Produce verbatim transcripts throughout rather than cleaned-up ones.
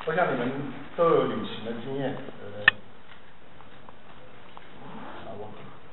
我想你们都有旅行的经验，对不对？啊，我。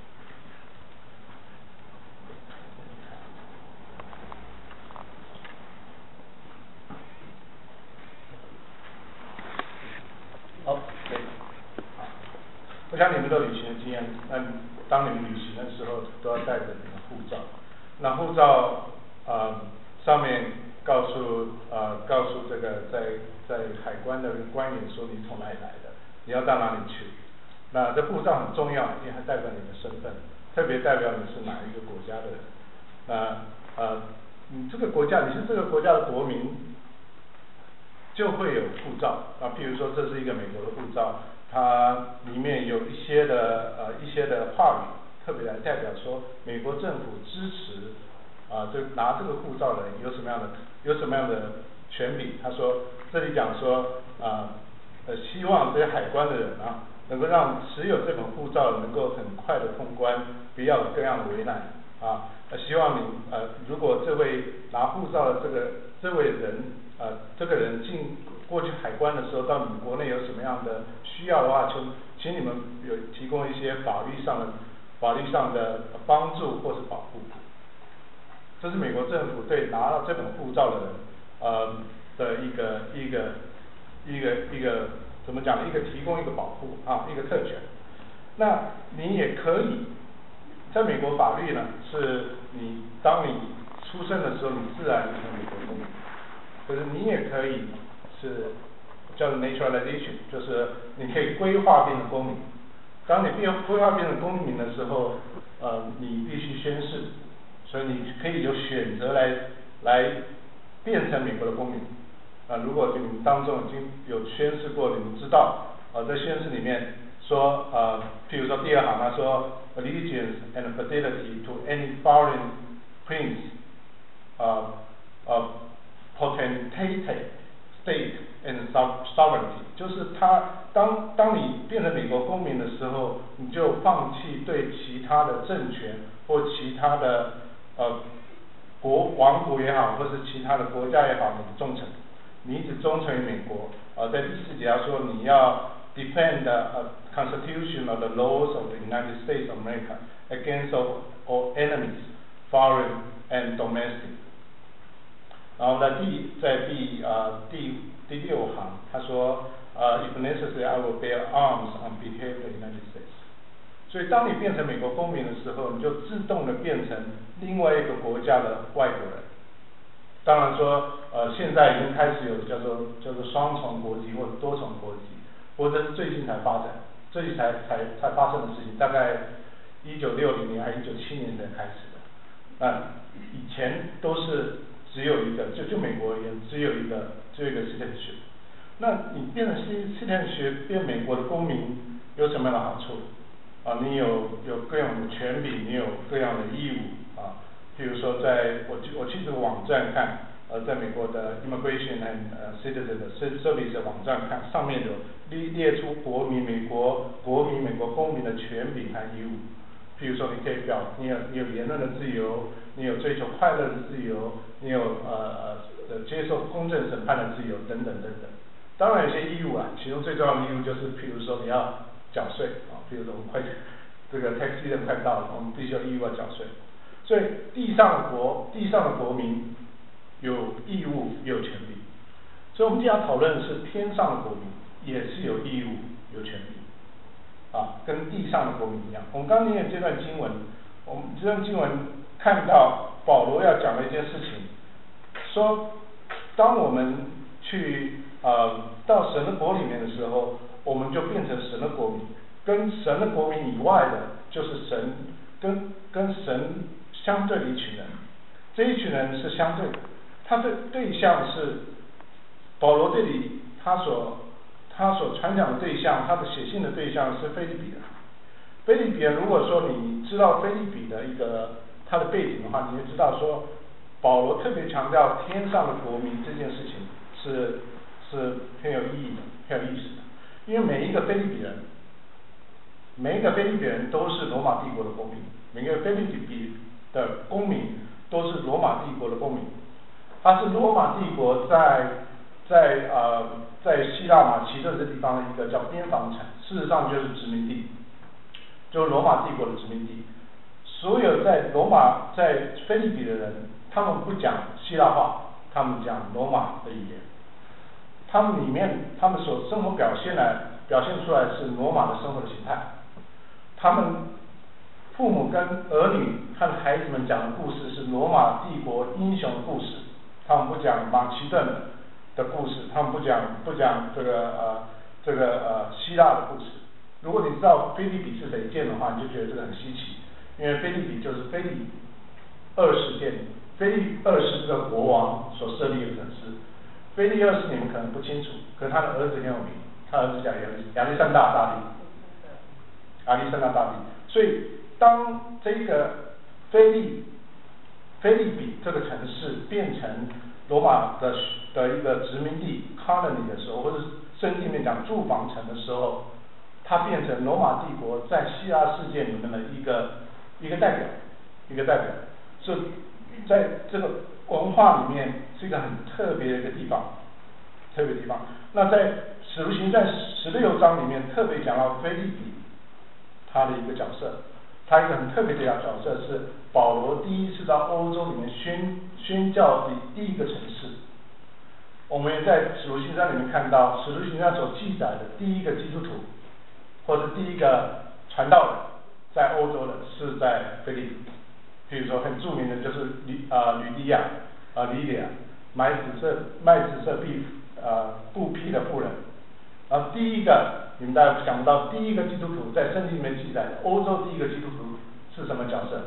好，可以。我想你们都有旅行的经验，那当你们旅行的时候，都要带着你的护照。那护照呃上面告诉呃告诉这个在在海关的官员说你从哪里来的，你要到哪里去。那这护照很重要，因为它代表你的身份，特别代表你是哪一个国家的人。那呃你这个国家你是这个国家的国民，就会有护照啊，譬如说这是一个美国的护照，它里面有一些的呃一些的话语，特别来代表说美国政府支持啊这拿这个护照的人有什么样的有什么样的权利。他说这里讲说啊呃希望这些海关的人啊能够让持有这本护照能够很快的通关，不要有各样的为难啊。希望你呃如果这位拿护照的这个这位人呃这个人进过去海关的时候，到你们国内有什么样的需要的话，就请你们有提供一些法律上的法律上的帮助或是保护。这是美国政府对拿到这本护照的人呃的一个一个一个一个怎么讲？一个提供一个保护啊，一个特权。那你也可以，在美国法律呢，是你当你出生的时候，你自然成为美国公民。可是你也可以是叫做 naturalization， 就是你可以规划变成公民。当你变规划变成公民的时候，呃，你必须宣誓，所以你可以有选择来来变成美国的公民。啊、呃，如果你们当中已经有宣誓过，你们知道，呃，在宣誓里面说，呃，譬如说第二行他说 allegiance and fidelity to any foreign prince， 呃呃 potentates state and sovereignty， 就是他当当你变成美国公民的时候，你就放弃对其他的政权或其他的呃国王国也好，或是其他的国家也好，你的忠诚，你一直忠诚于美国。呃，在第四节他说你要 defend the Constitution of the laws of the United States of America against all, all enemies, foreign and domestic。然后在第在第呃第第六行，他说呃 if necessary I will bear arms on behalf of the United States。所以当你变成美国公民的时候，你就自动的变成另外一个国家的外国人。当然说呃现在已经开始有叫做叫做双重国籍或者多重国籍，不过这是最近才发展，最近才才才发生的事情，大概一九六零年还是一九七零年才开始的。那以前都是只有一个，就就美国而言，只有一个，只有一个 citizenship。那你变成 citizenship 变美国的公民有什么样的好处？啊，你有有各样的权利，你有各样的义务啊。譬如说在，我去我去这个网站看，呃，在美国的 Immigration and 呃 Citizen 的 Service 的网站看，上面有列列出国民美国国民美国公民的权利和义务。譬如说，你可以表，你有你有言论的自由，你有追求快乐的自由，你有呃呃接受公正审判的自由等等等等。当然有些义务啊，其中最重要的义务就是，譬如说你要缴税啊，譬如说我们快这个 tax season 快到了，我们必须要义务要缴税。所以地上的国地上的国民有义务也有权利。所以我们今天要讨论的是天上的国民也是有义务有权利。啊，跟地上的国民一样。我们刚念这段经文，我们这段经文看到保罗要讲的一件事情，说当我们去呃到神的国里面的时候，我们就变成神的国民，跟神的国民以外的，就是神跟跟神相对的一群人。这一群人是相对的，他的对象是保罗这里他所。他所传讲的对象，他的写信的对象是腓立比人。腓立比人，如果说你知道腓立比的一个他的背景的话，你就知道说，保罗特别强调天上的国民这件事情是是很有意义的，很有意思的。因为每一个腓立比人，每一个腓立比人都是罗马帝国的公民，每个腓立比的公民都是罗马帝国的公民。他是罗马帝国在在呃在希腊马其顿这地方的一个叫边防城，事实上就是殖民地，就是罗马帝国的殖民地。所有在罗马在菲利比的人，他们不讲希腊话，他们讲罗马的语言。他们里面他们所生活表现来表现出来是罗马的生活的形态。他们父母跟儿女和孩子们讲的故事是罗马帝国英雄的故事，他们不讲马其顿的故事，他们不讲不讲这个呃这个呃希腊的故事。如果你知道菲利比是谁建的话，你就觉得这个很稀奇，因为菲利比就是菲利二世建，菲利二世这个国王所设立的城市。菲利二世你们可能不清楚，可是他的儿子很有名，他儿子叫亚历亚历山大大帝，亚历山大大帝。所以当这个菲利菲利比这个城市变成罗马的的一个殖民地 colony 的时候，或者圣经里面讲住房城的时候，它变成罗马帝国在希腊世界里面的一个一个代表，一个代表，是在这个文化里面是一个很特别的一个地方，特别地方。那在使徒行传十六章里面特别讲到菲利比他的一个角色，他一个很特别的角色是保罗第一次到欧洲里面宣宣教的第一个城市。我们也在使徒行传里面看到，使徒行传所记载的第一个基督徒或者第一个传道人在欧洲的是在菲利比。比如说很著名的就是吕啊吕底亚啊吕底亚买紫色卖紫色布呃布匹的妇人。然后第一个你们大家想不到，第一个基督徒在圣经里面记载，欧洲第一个基督徒是什么角色？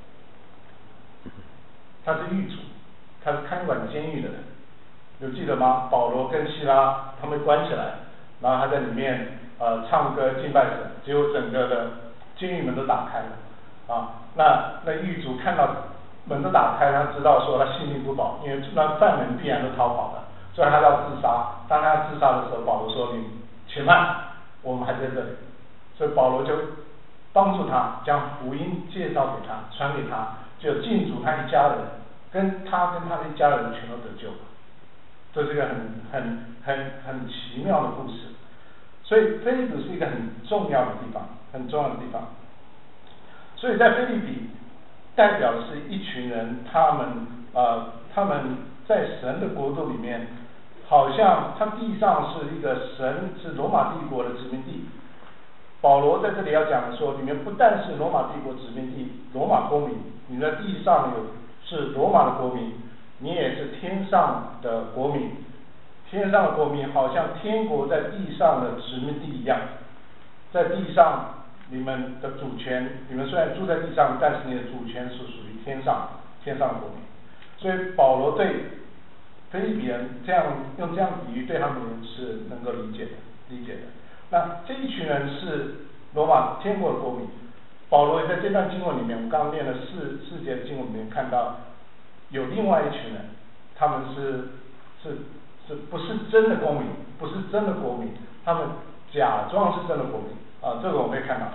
他是狱卒，他是看管监狱的人，有记得吗？保罗跟希拉他们关起来，然后他在里面呃唱歌敬拜神，结果整个的监狱门都打开了啊。那那狱卒看到门都打开，他知道说他性命不保，因为那犯人必然都逃跑了，所以他要自杀。当他自杀的时候，保罗说：“你且慢，我们还在这里。”所以保罗就帮助他，将福音介绍给他，传给他，就禁足他一家人，跟他跟他的一家人全都得救了。这是一个很很很很奇妙的故事。所以菲利比是一个很重要的地方，很重要的地方。所以在菲利比代表的是一群人，他们呃他们在神的国度里面，好像他地上是一个神是罗马帝国的殖民地。保罗在这里要讲的说，里面不但是罗马帝国殖民地，罗马公民，你在地上有是罗马的国民，你也是天上的国民。天上的国民好像天国在地上的殖民地一样，在地上你们的主权，你们虽然住在地上，但是你的主权是属于天上天上的国民。所以保罗对菲利比人这样用这样比喻，对他们是能够理解的理解的。那这一群人是罗马天国的国民。保罗也在这段经文里面，我们刚刚念了四四节的经文里面看到，有另外一群人，他们是是是不是真的公民，不是真的国民，他们假装是真的国民啊，这个我们会看到。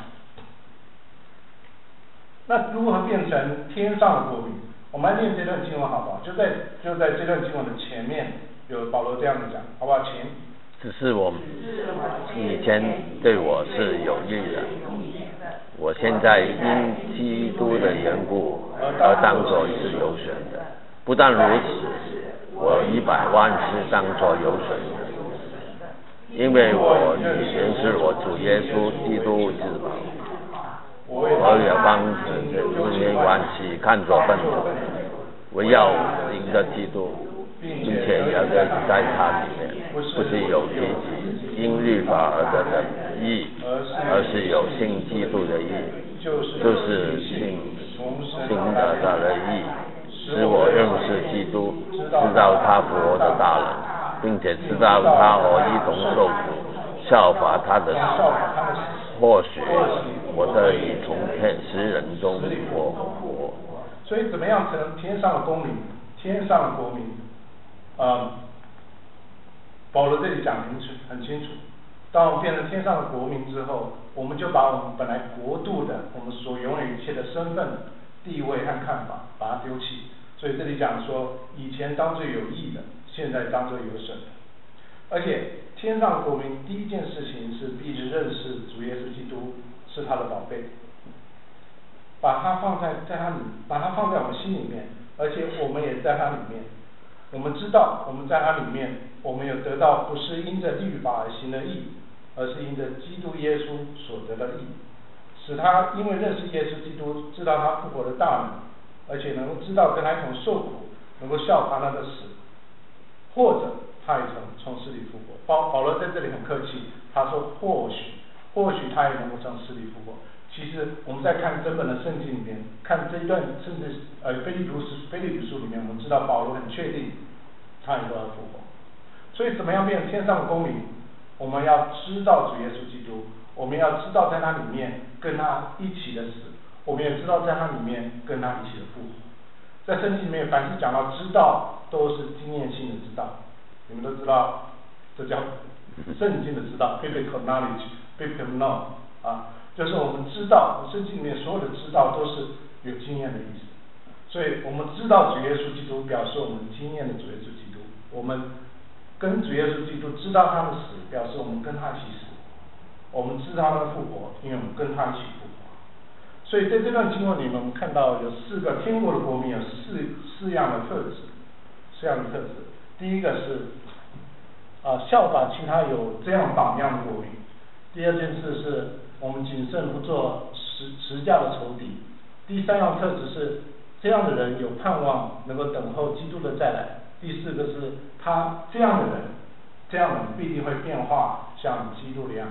那如何变成天上的国民？我们来念这段经文好不好？就在就在这段经文的前面，有保罗这样子讲，好不好？请。 只是我以前对我是有益的，我现在因基督的缘故而当作是有损的。不但如此，我一百万是当作有损的，因为我以前是我主耶稣基督之宝，我也帮着这因关系看作笨重，我要赢得基督，并且要在他里面，不是有自己因律法而得的义，而是有信基督的义，就是信信的他的义，使我认识基督，知道他复活的大能，并且知道他和一同受苦，效法他的死，或许我得以从天使人中活活。 所以怎么样成天上的公民，天上的国民？呃，保罗这里讲很清很清楚，当我们变成天上的国民之后，我们就把我们本来国度的，我们所拥有一切的身份、地位和看法，把它丢弃。所以这里讲说，以前当作有益的，现在当作有损的。 而且天上的国民第一件事情是必须认识主耶稣基督是他的宝贝，把他放在在他里，把他放在我们心里面，而且我们也在他里面。我们知道我们在他里面，我们有得到不是因着律法而行的义，而是因着基督耶稣所得的义，使他因为认识耶稣基督，知道他复活的大能，而且能够知道跟他一同受苦，能够效法他的死，或者他也曾从死里复活。保保罗在这里很客气，他说或许或许他也能够从死里复活。其实我们在看整本的圣经里面，看这一段，甚至呃腓立比书腓立比书里面，我们知道保罗很确定他也都要复活。所以怎么样变成天上的公民？我们要知道主耶稣基督，我们要知道在他里面跟他一起的死，我们也知道在他里面跟他一起的复活。在圣经里面，凡是讲到知道，都是经验性的知道。你们都知道，这叫圣经的知道 ，biblical knowledge，biblical know 啊。就是我们知道，圣经里面所有的知道都是有经验的意思，所以我们知道主耶稣基督，表示我们经验的主耶稣基督。我们跟主耶稣基督知道他的死，表示我们跟他一起死。我们知道他的复活，因为我们跟他一起复活。所以在这段经文里面，我们看到有四个天国的国民有四四样的特质，四样的特质。第一个是啊、呃、效法其他有这样榜样的国民。第二件事是我们谨慎不做十十架的仇敌。第三样特质是这样的人有盼望，能够等候基督的再来。第四个是他这样的人，这样的人必定会变化像基督的样子。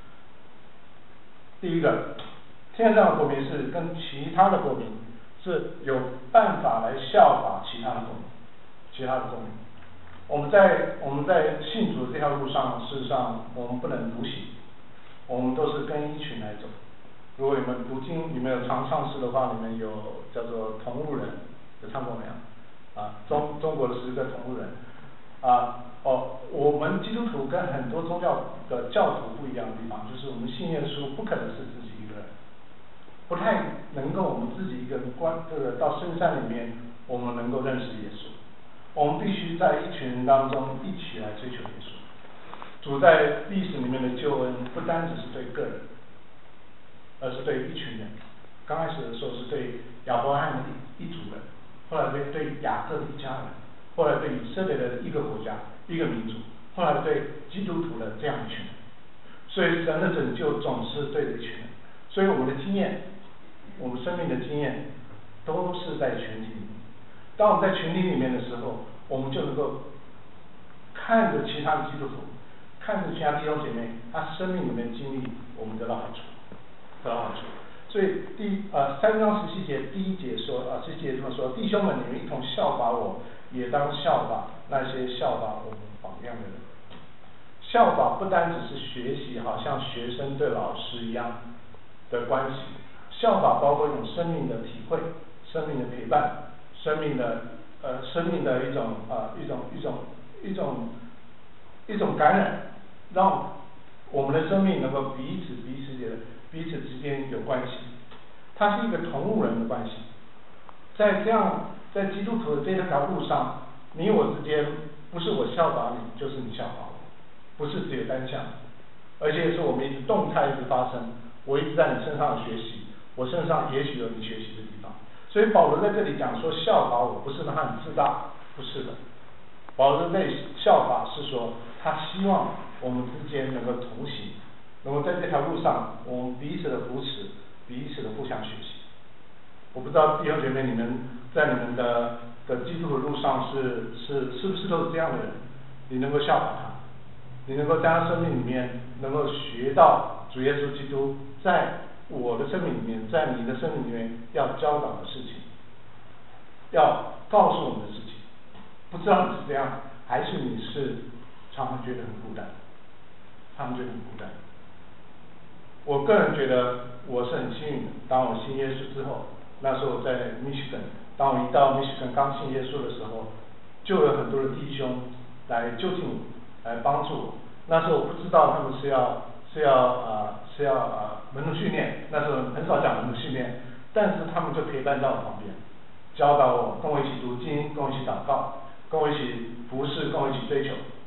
第一个，天上的国民是跟其他的国民是有办法来效法其他的国民，其他的国民。我们在我们在信主这条路上，事实上我们不能独行。我们都是跟一群来走。如果你们读经，你们有常唱诗的话，你们有叫做同路人，有唱过没有？啊，中中国的十个同路人。啊，哦，我们基督徒跟很多宗教的教徒不一样的地方，就是我们信耶稣不可能是自己一个人，不太能够我们自己一个人关这个到深山里面，我们能够认识耶稣。我们必须在一群人当中一起来追求耶稣。主在历史里面的救恩不单只是对个人，而是对一群人。刚开始的时候是对亚伯拉罕的一族人，后来对对雅各的一家人，后来对以色列的一个国家、一个民族，后来对基督徒的这样一群人。所以神的拯救总是对着一群人。所以我们的经验，我们生命的经验，都是在群体里面。当我们在群体里面的时候，我们就能够看着其他的基督徒。看着其他弟兄姐妹，他生命里面经历，我们得到好处，得到好处。所以第呃三章十七节第一节说啊，十七节这么说：弟兄们，你们一同效法我，也当效法那些效法我们榜样的人。效法不单只是学习，好像学生对老师一样的关系。效法包括一种生命的体会、生命的陪伴、生命的呃生命的一种呃一种一种一种一种感染。让我们的生命能够彼此彼此的彼此之间有关系，它是一个同路人的关系。在这样在基督徒的这条路上，你我之间不是我效法你，就是你效法我，不是只有单向，而且是我们一直动态一直发生。我一直在你身上学习，我身上也许有你学习的地方。所以保罗在这里讲说效法我，不是让他很自大，不是的。保罗的效法是说，他希望我们之间能够同行，能够在这条路上，我们彼此的扶持，彼此的互相学习。我不知道弟兄姐妹，你们在你们的的基督的路上是是是不是都是这样的人？你能够效法他，你能够在他生命里面能够学到主耶稣基督在我的生命里面，在你的生命里面要教导的事情，要告诉我们的事情。不知道你是这样，还是你是常常觉得很孤单，常常觉得很孤单。我个人觉得我是很幸运的，当我信耶稣之后，那时候在密西根，当我一到密西根刚信耶稣的时候，就有很多的弟兄来就近我，来帮助我。那时候我不知道他们是要是要啊、呃、是要啊、呃、门徒训练，那时候很少讲门徒训练，但是他们就陪伴在我旁边，教导我，跟我一起读经，跟我一起祷告，跟我一起服侍，跟我一起追求。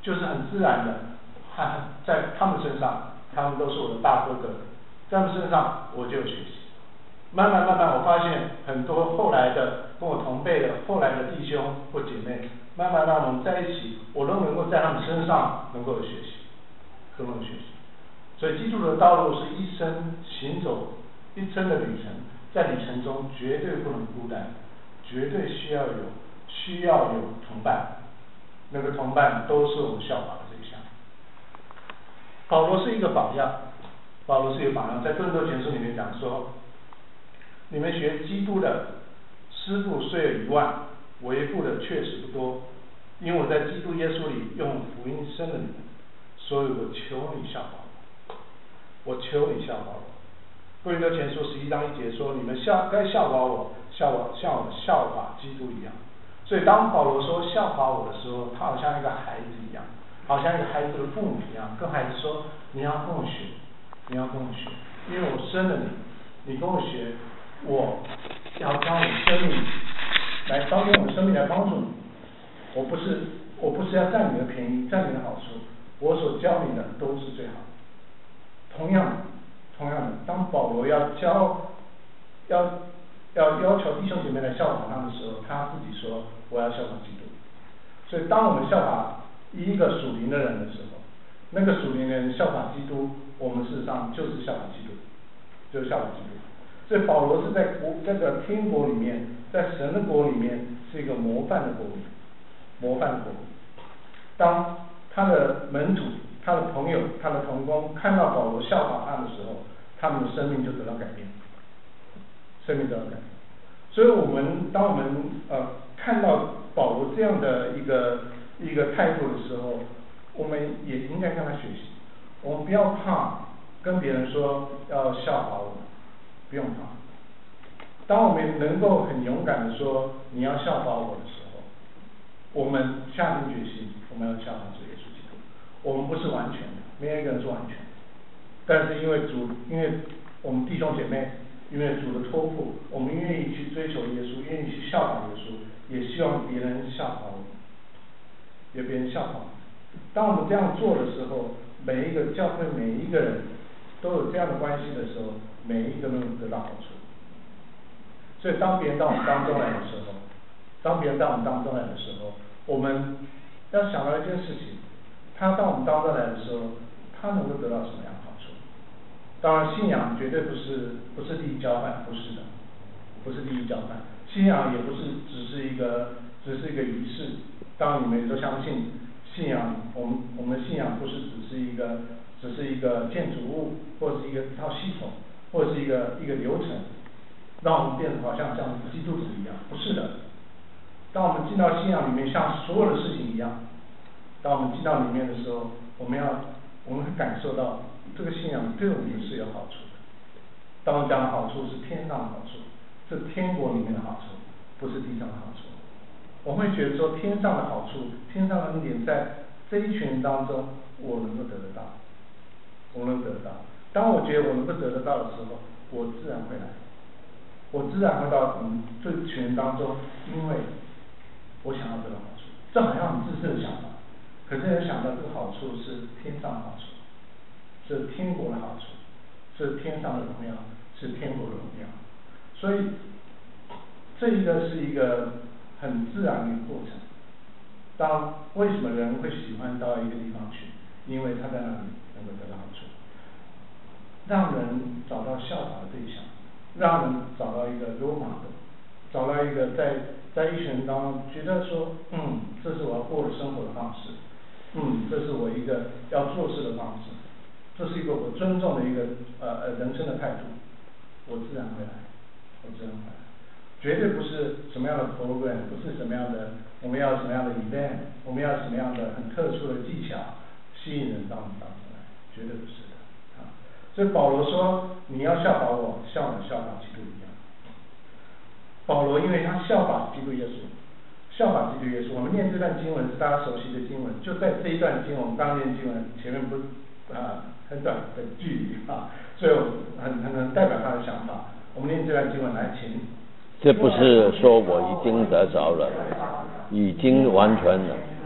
就是很自然的，在他们身上，他们都是我的大哥哥，在他们身上我就有学习。慢慢慢慢，我发现很多后来的跟我同辈的后来的弟兄或姐妹，慢慢让我们在一起，我都能够在他们身上能够有学习，都能够学习。所以基督的道路是一生行走一生的旅程，在旅程中绝对不能孤单，绝对需要有需要有同伴，那个同伴都是我们效法的对象。保罗是一个榜样，保罗是一个榜样，在哥林多前书里面讲说，你们学基督的师傅虽有一万，为父的确实不多，因为我在基督耶稣里用福音生了你们，所以我求你效法我，我求你效法我。哥林多前书十一章一节说，你们效该效法我，效法像我效法基督一样。所以当保罗说效法我的时候，他好像一个孩子一样，好像一个孩子的父母一样，跟孩子说，你要跟我学，你要跟我学，因为我生了你，你跟我学，我要将我的生命来当用我的生命来帮助你。我不是我不是要占你的便宜，占你的好处，我所教你的都是最好的。同样同样的，当保罗要教要要要求弟兄姐妹来效法他的时候，他自己说我要效法基督。所以当我们效法一个属灵的人的时候，那个属灵的人效法基督，我们事实上就是效法基督，就是效法基督。所以保罗是在国这个天国里面，在神的国里面是一个模范的国度，模范的国度。当他的门徒、他的朋友、他的同工看到保罗效法他的时候，他们的生命就得到改变，生命得到改变。所以我们当我们呃看到保罗这样的一个一个态度的时候，我们也应该跟他学习。我们不要怕跟别人说要效法我们，不用怕。当我们能够很勇敢的说你要效法我的时候，我们下定决心，我们要效法主耶稣基督。我们不是完全的，没有一个人是完全的，但是因为主，因为我们弟兄姐妹，因为主的托付，我们愿意去追求耶稣，愿意去效法耶稣，也希望别人效法我们，也别人效法我们。当我们这样做的时候，每一个教会每一个人都有这样的关系的时候，每一个人都得到好处。所以当别人到我们当中来的时候，当别人到我们当中来的时候，我们要想到一件事情，他到我们当中来的时候，他能够得到什么样的好处？当然，信仰绝对不是不是利益交换，不是的，不是利益交换。信仰也不是只是一个只是一个仪式。当你们都相信信仰，我们我们的信仰不是只是一个只是一个建筑物，或者是一个一套系统，或者是一个一个流程，让我们变得好像像基督徒一样，不是的。当我们进到信仰里面，像所有的事情一样，当我们进到里面的时候，我们要我们会感受到这个信仰对我们是有好处的。当我们讲的好处是天上的好处，是天国里面的好处，不是地上的好处。我会觉得说天上的好处，天上的恩典在这一群人当中，我能够得得到，我能得得到。当我觉得我能够得得到的时候，我自然会来，我自然会到我们这群人当中，因为我想要得到好处。这好像很自私的想法，可是人想到这个好处是天上的好处，是天国的好处，是天上的荣耀，是天国的荣耀。所以这一个是一个很自然的一个过程。当为什么人会喜欢到一个地方去？因为他在那里能够得到好处，让人找到效法的对象，让人找到一个 role model， 找到一个在在一群人当中觉得说，嗯，这是我要过的生活的方式，嗯，这是我一个要做事的方式，这是一个我尊重的一个呃呃人生的态度，我自然会来，我自然会来。绝对不是什么样的 program， 不是什么样的我们要什么样的 event， 我们要什么样的很特殊的技巧吸引人到我们当中来，绝对不是的啊。所以保罗说你要效法我，像我效法基督一样。保罗因为他效法基督耶稣，效法基督耶稣。我们念这段经文是大家熟悉的经文，就在这一段经文，我们刚念经文前面不啊很短的距离啊，所以很很能代表他的想法。我们念这段经文来，请。 这不是说我已经得着了，已经完全了，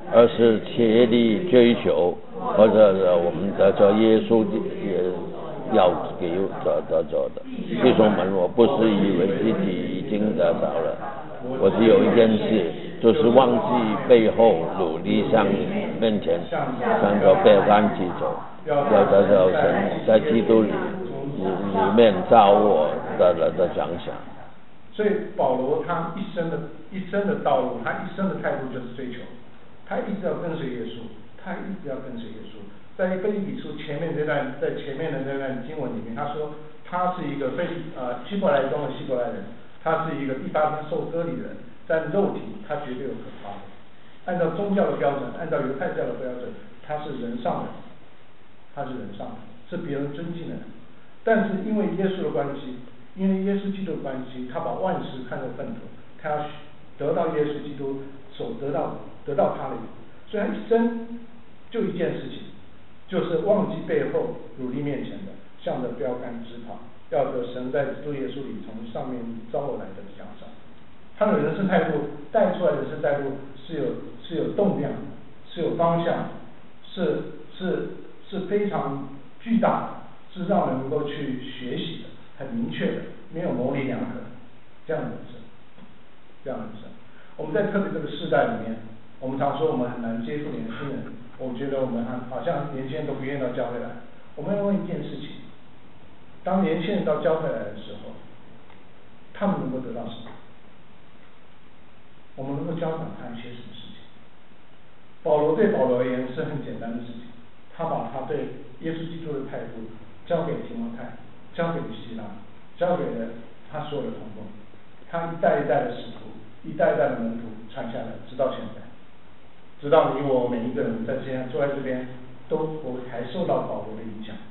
而是竭力追求，或者是我们得着耶稣也要给得得着的。弟兄们，我不是以为自己已经得着了，我只有一件事，就是忘记背后，努力向面前，向着标杆去走，要得着神在基督里里里面造我的人的奖赏。 所以保罗他一生的一生的道路，他一生的态度就是追求，他一直要跟随耶稣，他一直要跟随耶稣。在腓立比书前面这段，在前面的那段经文里面，他说他是一个非呃希伯来中的希伯来人，他是一个第八天受割礼人，但肉体他绝对有可夸的。按照宗教的标准，按照犹太教的标准，他是人上人，他是人上人，是别人尊敬的人。但是因为耶稣的关系，因为耶稣基督的关系，他把万事看作粪土，他要得到耶稣基督所得到得到他的，所以他一生就一件事情，就是忘记背后，努力面前的，向着标杆直跑，要得神在基督耶稣里从上面招我来的奖赏。他的人生态度带出来的人生态度是有是有动量，是有方向，是是是非常巨大的，是让人能够去学习的，很明确的，没有模棱两可的这样的人生，这样的人生。我们在特别这个世代里面，我们常说我们很难接触年轻人，我觉得我们好像年轻人都不愿意到教会来。我们要问一件事情：当年轻人到教会来的时候，他们能够得到什么？我们能够教导他一些什么事情？保罗对保罗而言是很简单的事情，他把他对耶稣基督的态度交给提摩太，交给了希拉，交给了他所有的同工，他一代一代的使徒，一代一代的门徒传下来，直到现在，直到你我每一个人在现在坐在这边，都我还受到保罗的影响。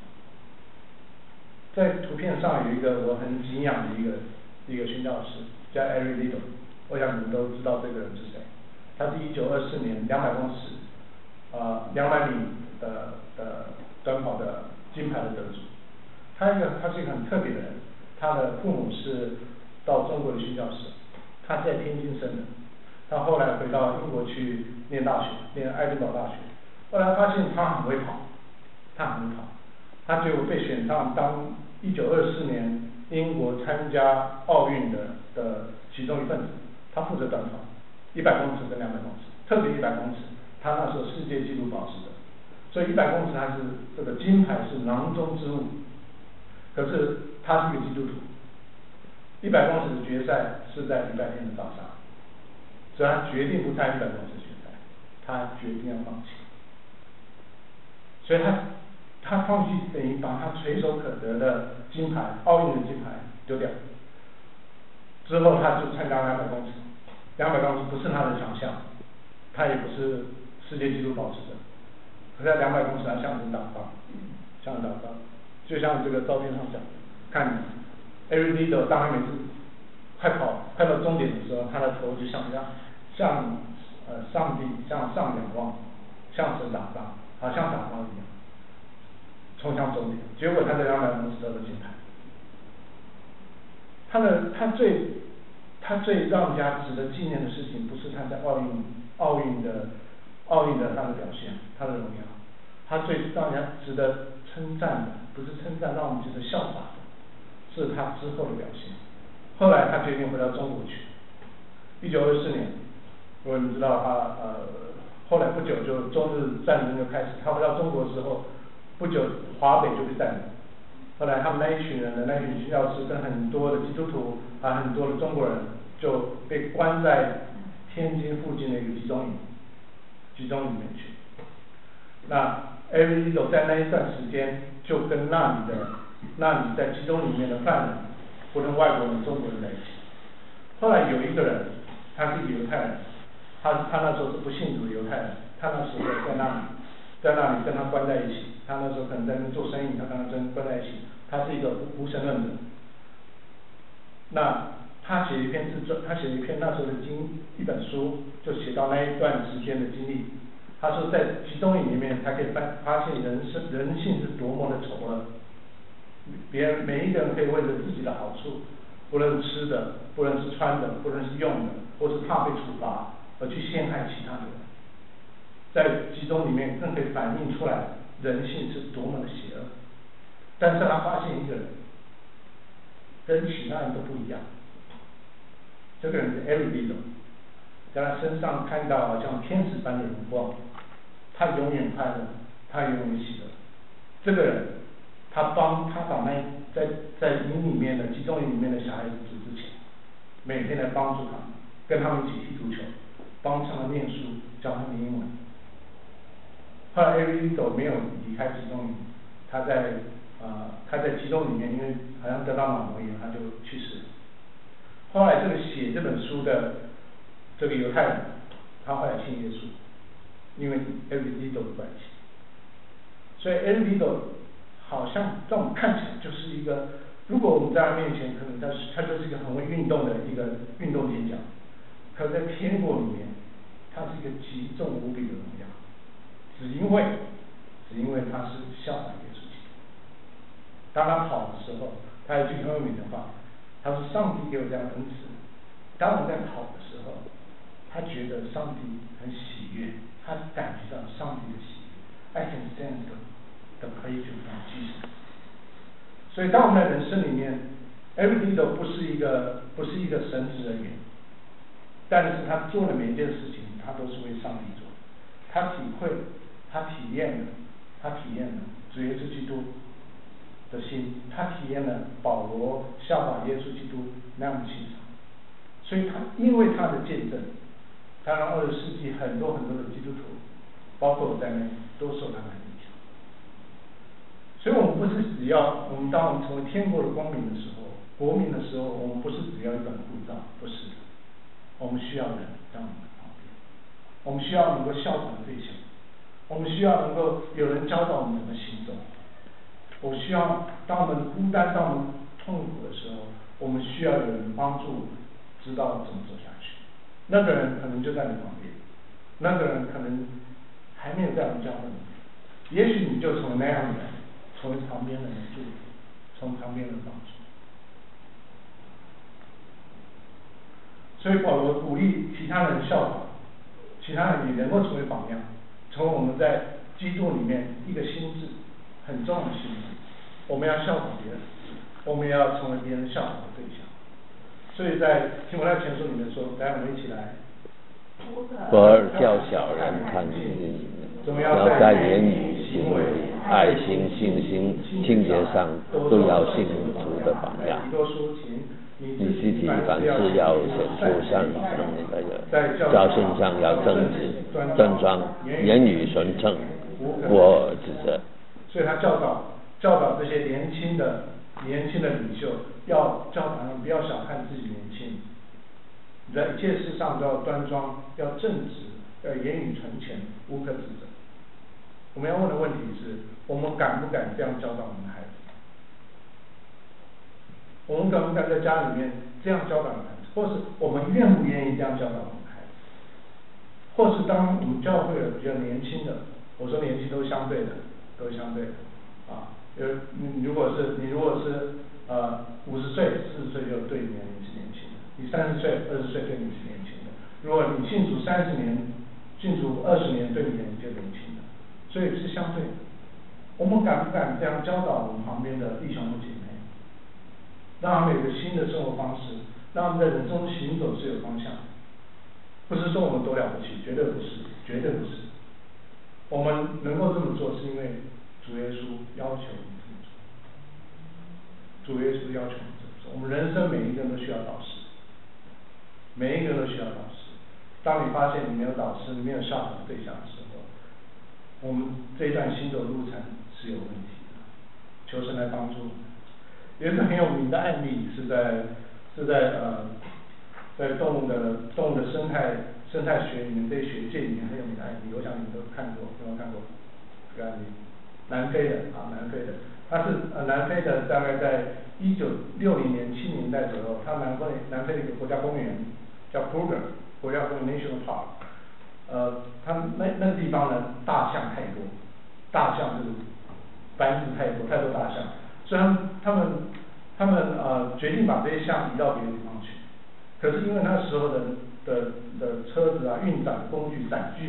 在图片上有一个我很敬仰的一个一个宣教士，叫 Eric Liddell， 我想你们都知道这个人是谁。他是一九二四年两百公尺，呃两百米的的短跑的金牌的得主。他一个他是一个很特别的人，他的父母是到中国的宣教士，他是在天津生的，他后来回到英国去念大学，念爱丁堡大学，后来发现他很会跑，他很会跑，他就被选上当一九二四年英国参加奥运的的其中一份子，他负责短跑，一百公尺跟两百公尺，特别一百公尺，他那时候世界纪录保持者，所以一百公尺他是这个金牌是囊中之物。可是他是一个基督徒，一百公尺的决赛是在礼拜天的早上，所以他决定不参一百公尺决赛，他决定要放弃，所以他他放弃等于把他垂手可得的金牌，奥运的金牌丢掉。之后他就参加两百公尺，两百公尺不是他的强项，他也不是世界纪录保持者，可是在两百公尺他向人打发，向人打发。就像这个照片上讲，看 Eric Liddell 当他每次快跑快到终点的时候，他的头就像向呃上帝向上仰望，向神打发，好像打发一样，冲向终点。结果他在两百公尺得了金牌。他的他最他最让人家值得纪念的事情，不是他在奥运奥运的奥运的他的表现，他的荣耀，他最让人家值得称赞的，不是称赞，让我们值得效法的，是他之后的表现。后来他决定回到中国去。一九二四年，如果你知道他呃，后来不久就中日战争就开始，他回到中国之后，不久华北就被占领。后来他们那一群人的那一群宣教士跟很多的基督徒啊，很多的中国人就被关在天津附近的一个集中营，集中营里面去。那 Eric Liddell 在那一段时间就跟那里的那里在集中里面的犯人，不论外国人、中国人在一起。后来有一个人，他是一个犹太人，他他那时候是不信主的犹太人，他那时候在那里，在那里跟他关在一起。他那时候可能在那做生意，他跟他关关在一起。他是一个无神论者。那他写一篇自传，他写一篇那时候的经一本书，就写到那一段时间的经历。他说在集中营里面，他可以发发现人生人性是多么的丑恶。别人每一个人可以为了自己的好处，不论吃的，不论是穿的，不论是用的，或是怕被处罚，而去陷害其他的人。 在集中里面更可以反映出来人性是多么的邪恶。但是他发现一个人跟其他人都不一样，这个人是 Erudido， 在他身上看到好像天使般的荣光，他永远快乐，他永远喜乐。这个人，他帮他把那在在营里面的集中营里面的小孩子组织起来，每天来帮助他们，跟他们一起踢足球，帮他们念书，教他们英文。后来 Erudido 没有离开集中营，他在呃他在集中里面，因为好像得到脑膜炎，他就去世了。后来这个写这本书的这个犹太人，他后来信耶稣，因为 Erudido 的关系。所以 Erudido 好像在我们看起来就是一个，如果我们在他面前，可能他是他就是一个很会运动的一个运动健将，可在天国里面，他是一个极重无比的荣耀，只因为只因为他是效法耶稣基督。当他跑的时候，他有句很有名的话，他说：“上帝给我这样的恩赐，当我在跑的时候，他觉得上帝很喜悦，他感觉到上帝的喜悦。I can sense the praise from Jesus。”所以，当我们的人生里面 ，Erudido 不是一个不是一个神职人员，但是他做的每一件事情，他都是为上帝做。他体会，他体验了，他体验了主耶稣基督的心，他体验了保罗效法耶稣基督那样的欣赏。所以他因为他的见证，他让二十世纪很多很多的基督徒，包括我在内，都受他的影响。所以我们不是只要我们当我们成为天国的光明的时候，国民的时候，我们不是只要一本护照，不是的，我们需要人在我们的旁边，我们需要能够效法的对象，我们需要能够有人教导我们怎么行走。我需要当我们孤单、当我们痛苦的时候，我们需要有人帮助，知道怎么走下去。那个人可能就在你旁边，那个人可能还没有在我们教会里面，也许你就成为那样的人，成为旁边的人助理，从旁边的帮助。所以保罗鼓励其他人效法，其他人也能够成为榜样，成为我们在基督里面一个心智很重要的心智。我们要效法别人，我们也要成为别人效法的对象。所以在提摩太前书里面说，来我们一起来。 不二叫小人看见，要在言语、行为、爱心、信心、清洁上都要信主的榜样。你自己凡事要显出像圣灵的人，照性上要正直、正装，言语纯正，无恶之责。 所以他教导教导这些年轻的年轻的领袖，要教导他们不要小看自己年轻，在一切事上都要端庄，要正直，要言语纯全，无可指责。我们要问的问题是，我们敢不敢这样教导我们的孩子？我们敢不敢在家里面这样教导孩子？或是我们愿不愿意这样教导我们的孩子？或是当我们教会的比较年轻的，我说年轻都是相对的，都是相对的啊。呃，你如果是你如果是呃五十岁、四十岁，就对你而言是年轻的；你三十岁、二十岁对你是年轻的。如果你信主三十年、信主二十年，对你而言就年轻的。所以是相对的。我们敢不敢这样教导我们旁边的弟兄姐妹？让他们有个新的生活方式，让他们在人生行走是有方向。不是说我们多了不起，绝对不是，绝对不是。我们能够这么做，是因为主耶稣要求我们这么做。主耶稣要求我们这么做。我们人生每一个人都需要导师，每一个人都需要导师。当你发现你没有导师，你没有效法的对象的时候，我们这一段行走路程是有问题的。求神来帮助我们。有一个很有名的案例是在是在呃在动物的动物的生态生态学里面，对学界里面很有名的案例，我想你们都看过，有没有看过这个案例？南非的啊，南非的，它是呃南非的，大概在一九六零年七零年代左右，它南非南非的一个国家公园叫 Kruger 国家公园 National Park， 呃，它那那个地方呢，大象太多，大象就是繁殖太多，太多大象。所以他们他们他们呃决定把这些象移到别的地方去，可是因为那时候的的的车子啊、运载工具、载具啊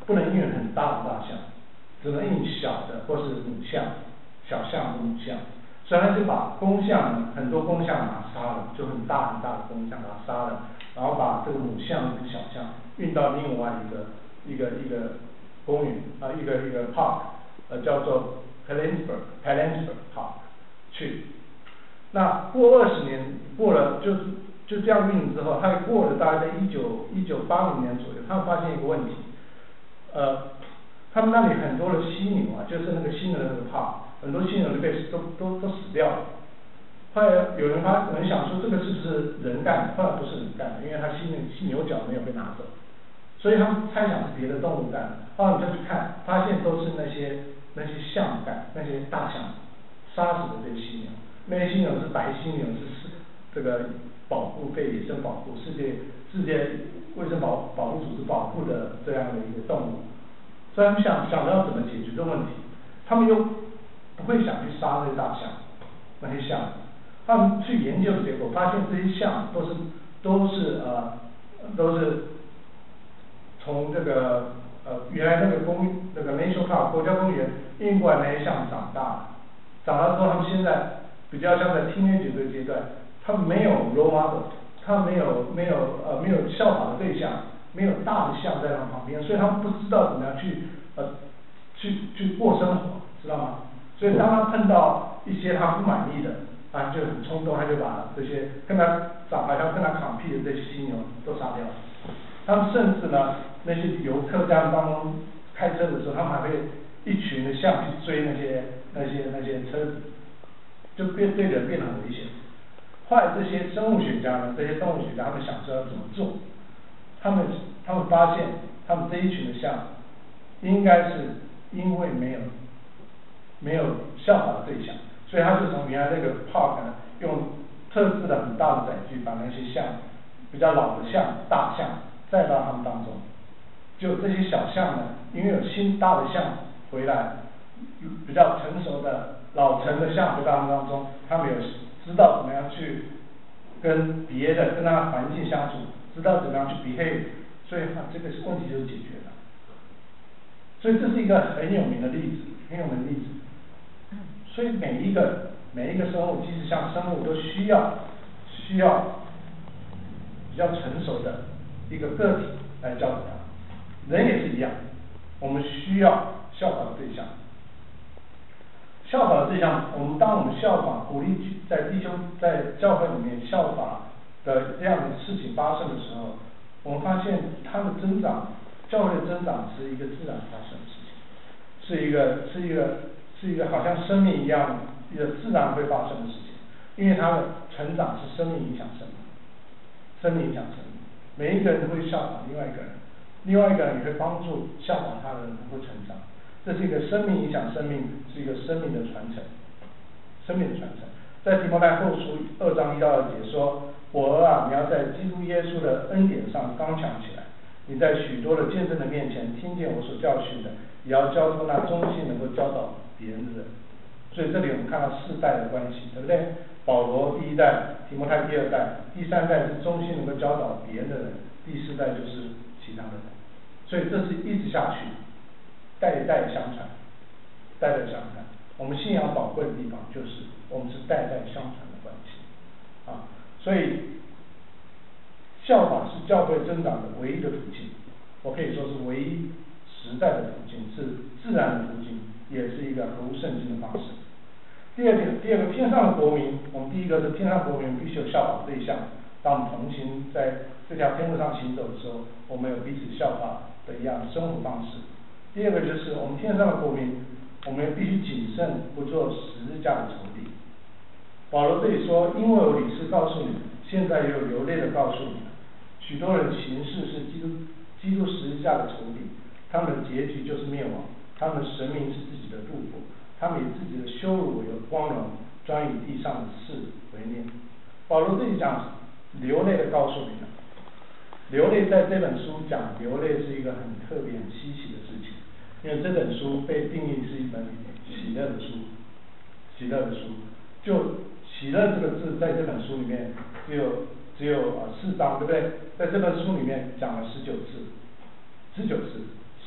不能印很大的大象，只能印小的或是母象，小象和母象。所以他就把公象很多公象把它杀了，就很大很大的公象把它杀了，然后把这个母象跟小象运到另外一个一个一个公园啊、呃，一个一个 park， 呃，叫做 Helensburgh Helensburgh Park 去。那过二十年，过了就是就这样运之后，他过了大概在一九一九八零年左右，他们发现一个问题，呃，他们那里很多的犀牛啊，就是那个犀牛的那个 park。很多犀牛都被都都都死掉了。后来有人发有人想说这个是不是人干的？后来不是人干的，因为他犀牛犀牛角没有被拿走，所以他们猜想是别的动物干的。后来我们就去看，发现都是那些那些象干，那些大象杀死的这些犀牛。那些犀牛是白犀牛，是是这个保护被野生保护世界世界卫生保保护组织保护的这样的一个动物。所以他们想想到怎么解决这个问题，他们又不会想去杀那些大象，那些象，他们去研究的结果发现这些象都是都是呃都是从这个呃原来那个公那个 National Park 国家公园运过来那些象长大了，长大之后他们现在比较像在 teenage 这个阶段，他们没有 role model， 他们没有没有呃没有效法的对象，没有大的象在他们旁边，所以他们不知道怎么样去呃去去过生活，知道吗？所以当他碰到一些他不满意的，啊，就很冲动，他就把这些跟他长好像跟他抗屁的这些犀牛都杀掉了。他们甚至呢，那些游客在当中开车的时候，他们还会一群的象去追那些那些那些车子，就变对人变得很危险。后来这些生物学家呢，这些动物学家，他们想知道怎么做，他们他们发现，他们这一群的象，应该是因为没有。没有效法的对象，所以他就从原来那个 park 呢，用特制的很大的载具，把那些象比较老的象、大象载到他们当中。就这些小象呢，因为有新大的象回来，比较成熟的老成的象回到他们当中，他们有知道怎么样去跟别的跟他环境相处，知道怎么样去 behave， 所以这个问题就解决了。所以这是一个很有名的例子，很有名的例子。所以每一个每一个生物，即使像生物，都需要需要比较成熟的一个个体来教导它。人也是一样，我们需要效法的对象。效法的对象，我们当我们效法鼓励在弟兄在教会里面效法的这样的事情发生的时候，我们发现它的增长，教会的增长是一个自然发生的事情，是一个是一个。是一个好像生命一样一个自然会发生的事情，因为它的成长是生命影响生命，生命影响生命，每一个人都会效法另外一个人，另外一个人也会帮助效法他的人能够成长，这是一个生命影响生命，是一个生命的传承，生命的传承。在提摩太后书二章一到二节说：“我儿啊，你要在基督耶稣的恩典上刚强起来，你在许多的见证的面前听见我所教训的，也要教出那忠心能够教导别人的人。”所以这里我们看到世代的关系，对不对？保罗第一代，提摩太第二代，第三代是忠心能够教导别人的人，第四代就是其他的人。所以这是一直下去，代代相传，代代相传。我们信仰宝贵的地方就是我们是代代相传的关系啊，所以效法是教会增长的唯一的途径，我可以说是唯一时代的途径，是自然的途径，也是一个合乎圣经的方式。第二点，第二个天上的国民，我们第一个是天上国民必须有效法的对象，当我们同行在这条天路上行走的时候，我们有彼此效法的一样的生活方式。第二个就是我们天上的国民，我们必须谨慎，不做十字架的仇敌。保罗这里说：“因为我理是告诉你们，现在也有流泪的告诉你们，许多人行事是基督基督十字架的仇敌，他们的结局就是灭亡，他们的神明是自己的妒火，他们以自己的羞辱为光荣，专以地上的事为念。”保罗这里讲流泪的告诉你们，流泪在这本书讲流泪是一个很特别、很稀奇的事情，因为这本书被定义是一本喜乐的书，喜乐的书。就喜乐这个字在这本书里面只有只有呃四章，对不对？在这本书里面讲了十九次，十九次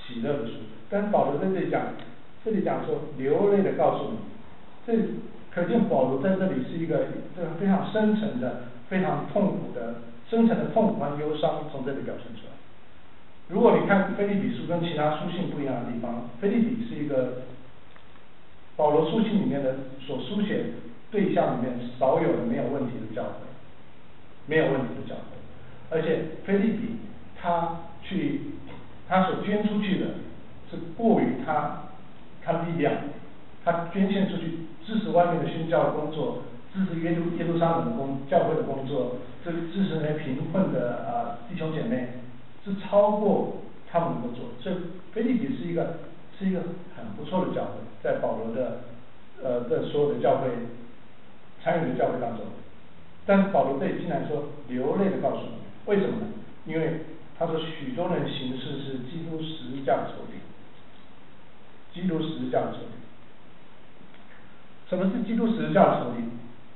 喜乐的书。但是保罗在这里讲，这里讲说流泪的告诉你，这可见保罗在这里是一个这个非常深沉的、非常痛苦的、深沉的痛苦和忧伤从这里表现出来。如果你看腓立比书跟其他书信不一样的地方，腓立比是一个保罗书信里面的所书写对象里面少有的没有问题的教会，没有问题的教会，而且腓立比他去他所捐出去的是过于他他力量，他捐献出去支持外面的宣教工作，支持耶路耶路撒冷的工教会的工作，这支持那些贫困的啊弟兄姐妹，是超过他们能够做。所以腓立比是一个是一个很不错的教会，在保罗的呃的所有的教会参与的教会当中。但是保罗这里竟然说流泪的告诉你，为什么呢？因为他说许多人行事是基督十字架的仇敌，基督十字架的仇敌。什么是基督十字架的仇敌？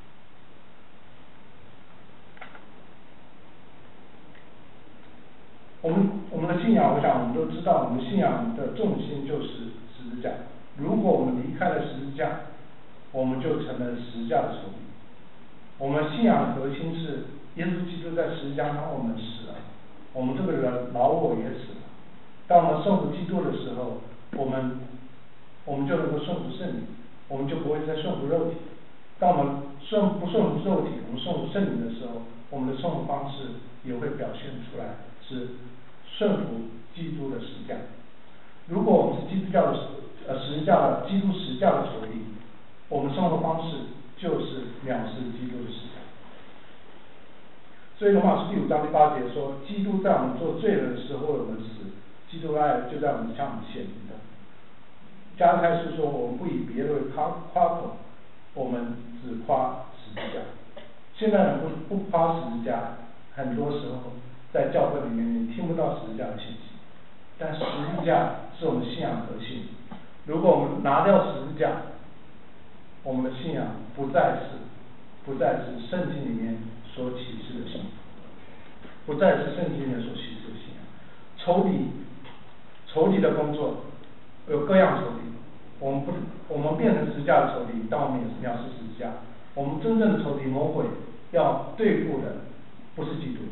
我们我们的信仰，我想我们都知道，我们信仰的重心就是十字架。如果我们离开了十字架，我们就成了十字架的仇敌。我们信仰的核心是耶稣基督在十字架上我们死了，我们这个人老我也死了。当我们顺服基督的时候，我们我们就能够顺服圣灵，我们就不会再顺服肉体。当我们顺不顺服肉体，我们顺服圣灵的时候，我们的顺服方式也会表现出来是顺服基督的十字架。如果我们是基督教的呃十字架的基督十字架的仇敌，我们生活方式就是藐视基督的十字架。所以罗马书第五章第八节说，基督在我们做罪人的时候为我们死，基督的爱就在我们向我们显明的。加拉太书说，我们不以别的为夸夸口，我们只夸十字架。现在人不不夸十字架，很多时候在教会里面你听不到十字架的信息，但十字架是我们信仰核心。如果我们拿掉十字架，我们的信仰不再是不再是圣经里面所启示的信仰，不再是圣经里面所启示的信仰。仇敌仇敌的工作有各样仇敌，我们不我们变成十字架的仇敌，但我们也是藐视十字架。我们真正的仇敌魔鬼要对付的不是基督，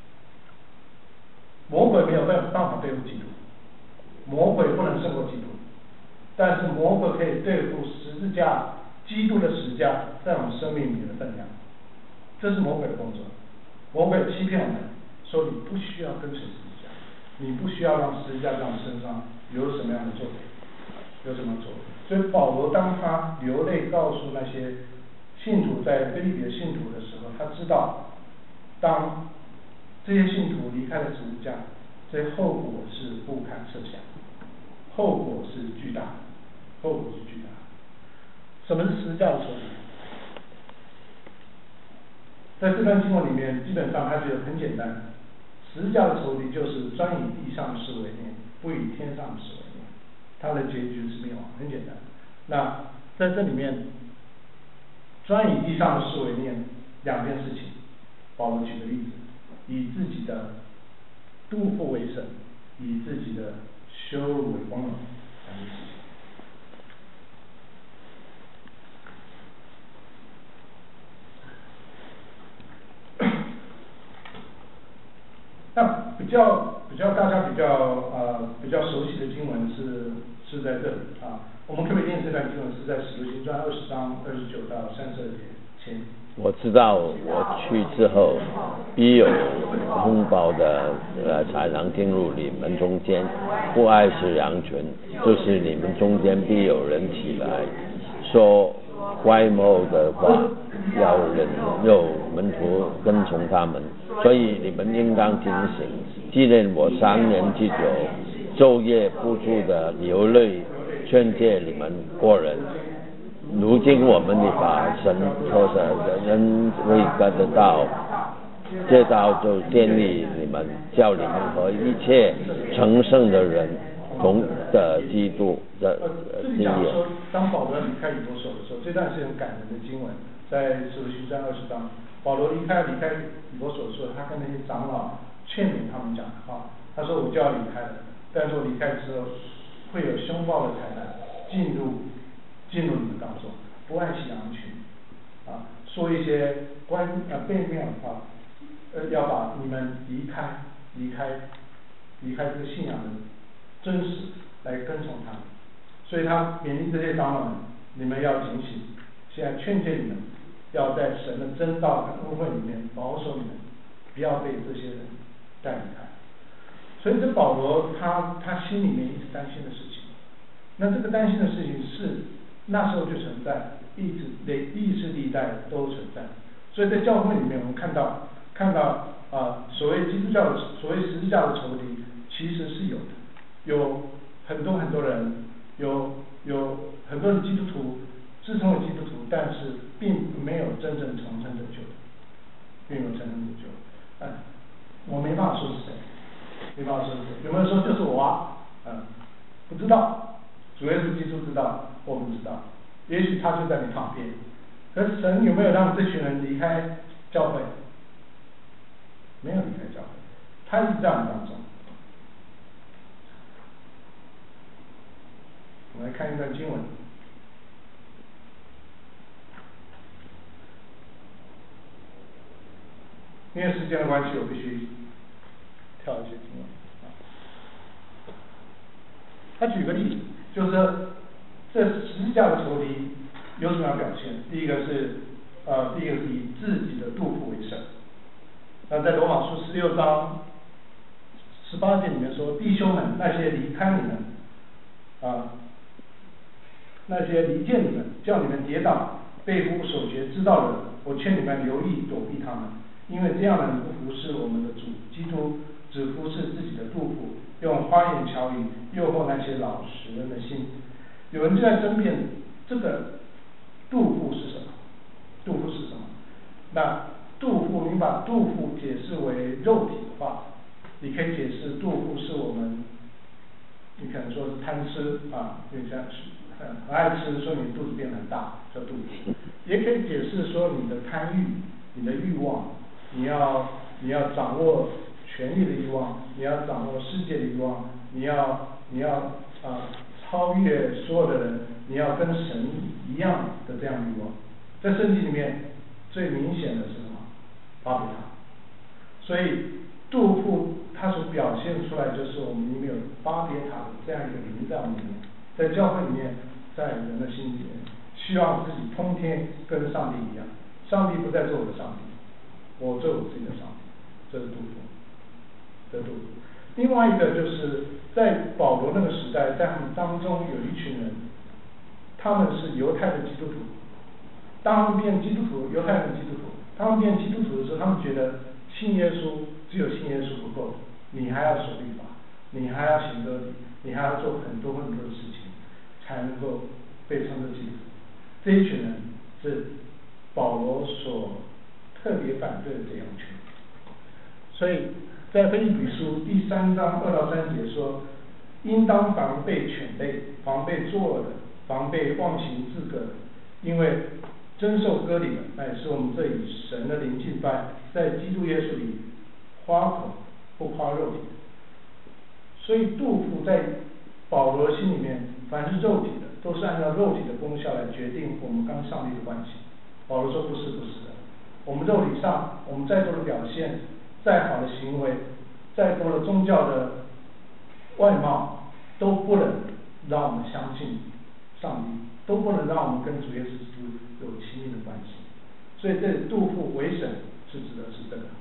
魔鬼没有办法对付基督，魔鬼不能胜过基督，但是魔鬼可以对付十字架，基督的十字架在我们生命里面的分量，这是魔鬼的工作。魔鬼欺骗我们，说你不需要跟随十字架，你不需要让十字架在我们身上有什么样的作为，有什么作为。所以保罗当他流泪告诉那些信徒在腓立比的信徒的时候，他知道当这些信徒离开了十字架，这些后果是不堪设想，后果是巨大的，后果是巨大的。什么是十字架的仇敌？在这段经文里面，基本上它觉得很简单，十字架的仇敌就是专以地上的事为念，不以天上的事为念，它的结局是灭亡，很简单。那在这里面，专以地上的事为念两件事情，保罗举个例子，以自己的肚腹为神，以自己的羞辱为光荣，两件事情。那比较比较大家比较呃比较熟悉的经文是是在这里啊，我们可不可以念这段经文是在《使徒行传》二十章二十九到三十二节前。 我知道我去之后，必有风暴的呃才能进入你们中间，不爱惜羊群，就是你们中间必有人起来说乖谬的话，要人诱门徒跟从他们，所以你们应当警醒，纪念我三年之久，昼夜不住的流泪劝诫你们过人。如今我们的把神托着人为God的道，这道就建立你们，叫你们和一切成圣的人同的基督的经验。 当保罗离开以弗所的时候，这段是很感人的经文，在使徒行传二十章，保罗离开离开以弗所的时候，他跟那些长老劝勉他们讲的话，他说我就要离开了， 但是我离开之后，会有凶暴的豺狼进入进入你们当中，不爱惜羊群，啊，说一些关呃背面的话，呃要把你们离开离开离开这个信仰的真实来跟从他，所以他勉励这些长老们，你们要警醒，现在劝诫你们，要在神的真道跟恩惠里面保守你们，不要被这些人带离开。所以这保罗他他心里面一直担心的事情，那这个担心的事情是那时候就存在，一直历历世历代都存在。所以在教会里面，我们看到看到啊、呃，所谓基督教的所谓十字架的仇敌，其实是有的，有很多很多人，有有很多的基督徒自称为基督徒，但是并没有真正重生得救，并没有真正得救。嗯，我没办法说是谁。没办法说是谁，有没有说就是我啊？嗯，不知道，主耶稣基督知道，我不知道。也许他就在你旁边，可是神有没有让这群人离开教会？没有离开教会，他一直在我们当中。我们来看一段经文，因为时间的关系，我必须跳一些经文。他举个例子，就是说这十字架的仇敌有什么样表现？第一个是呃，第一个是以自己的肚腹为圣。那在罗马书十六章十八节里面说，弟兄们，那些离开你们啊、呃，那些离间你们，叫你们跌倒、背负守节之道的人，我劝你们留意躲避他们，因为这样的人不服侍我们的主基督，只服侍自己的肚腹，用花言巧语诱惑那些老实人的心。有人就在争辩，这个肚腹是什么？肚腹是什么？那肚腹，你把肚腹解释为肉体的话，你可以解释肚腹是我们，你可能说是贪吃啊，因为这样很很爱吃，所以你肚子变得很大，叫肚腹。也可以解释说你的贪欲，你的欲望，你要你要掌握权力的欲望，你要掌握世界的欲望，你要你要啊、呃、超越所有的人，你要跟神一样的这样欲望。在圣经里面最明显的是什么？巴比塔。所以肚腹它所表现出来就是我们里面有巴别塔的这样一个灵在我们里面，在教会里面，在人的心里面，希望自己通天跟上帝一样。上帝不再做我的上帝，我做我自己的上帝，这是肚腹，这是肚腹。另外一个就是在保罗那个时代，在他们当中有一群人，他们是犹太的基督徒。当他们变基督徒，犹太人的基督徒，他们变基督徒的时候，他们觉得信耶稣只有信耶稣不够，你还要守律法，你还要行割礼，你还要做很多很多的事情，才能够被称作基督徒。这一群人是保罗所特别反对的这样一群。所以在腓立比书第三章二到三节说，应当防备犬类，防备作恶的，防备妄行自个的，因为真受割礼的，乃是我们这以神的灵敬拜，在基督耶稣里夸口不夸肉体。所以肚腹在保罗心里面，凡是肉体的，都是按照肉体的功效来决定我们跟上帝的关系。保罗说不是不是的，我们肉体上，我们再多的表现，再好的行为，再多的宗教的外貌，都不能让我们相信上帝，都不能让我们跟主耶稣基督有亲密的关系。所以这肚腹为神是指的是这个。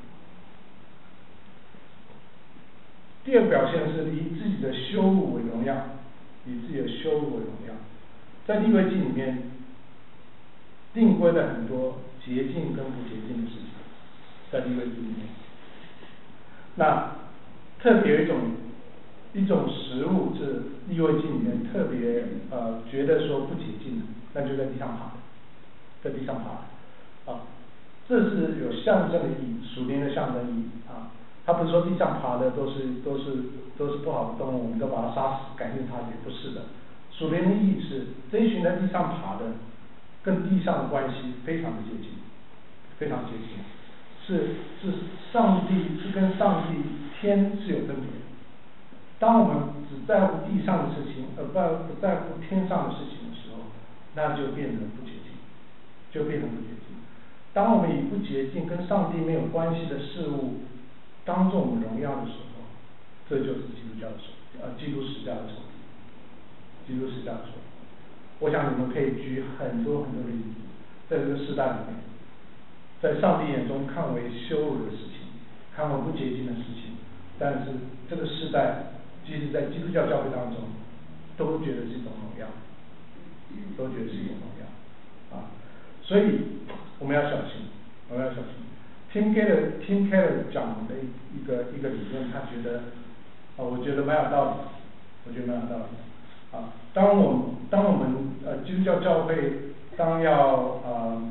第二个表现是以自己的羞辱为荣耀，以自己的羞辱为荣耀。在利未记里面定规了很多洁净跟不洁净的事情，在利未记里面。那特别有一种一种食物是利未记里面特别呃觉得说不洁净的，那就在地上爬，在地上爬啊，这是有象征的意义，属灵的象征意义啊。他不是说地上爬的都是都是都是不好的动物，我们都把它杀死，改变它，也不是的。属灵的意义是这一群在地上爬的，跟地上的关系非常的接近，非常接近，是是上帝是跟上帝天是有分别， 当我们只在乎地上的事情，而不不在乎天上的事情的时候，那就变得不洁净，就变得不洁净。当我们以不洁净、跟上帝没有关系的事物当做我们荣耀的时候，这就是基督教的仇敌，呃，基督十架的仇敌，基督十架的仇敌。我想你们可以举很多很多的例子，在这个时代里面，在上帝眼中看为羞辱的事情，看为不洁净的事情，但是这个时代，即使在基督教教会当中，都觉得是一种荣耀，都觉得是一种荣耀啊！所以我们要小心，我们要小心。Tim Keller Tim Keller 讲的一个一个理论，他觉得啊、呃，我觉得蛮有道理，我觉得蛮有道理啊。当我们当我们呃基督教教会当要呃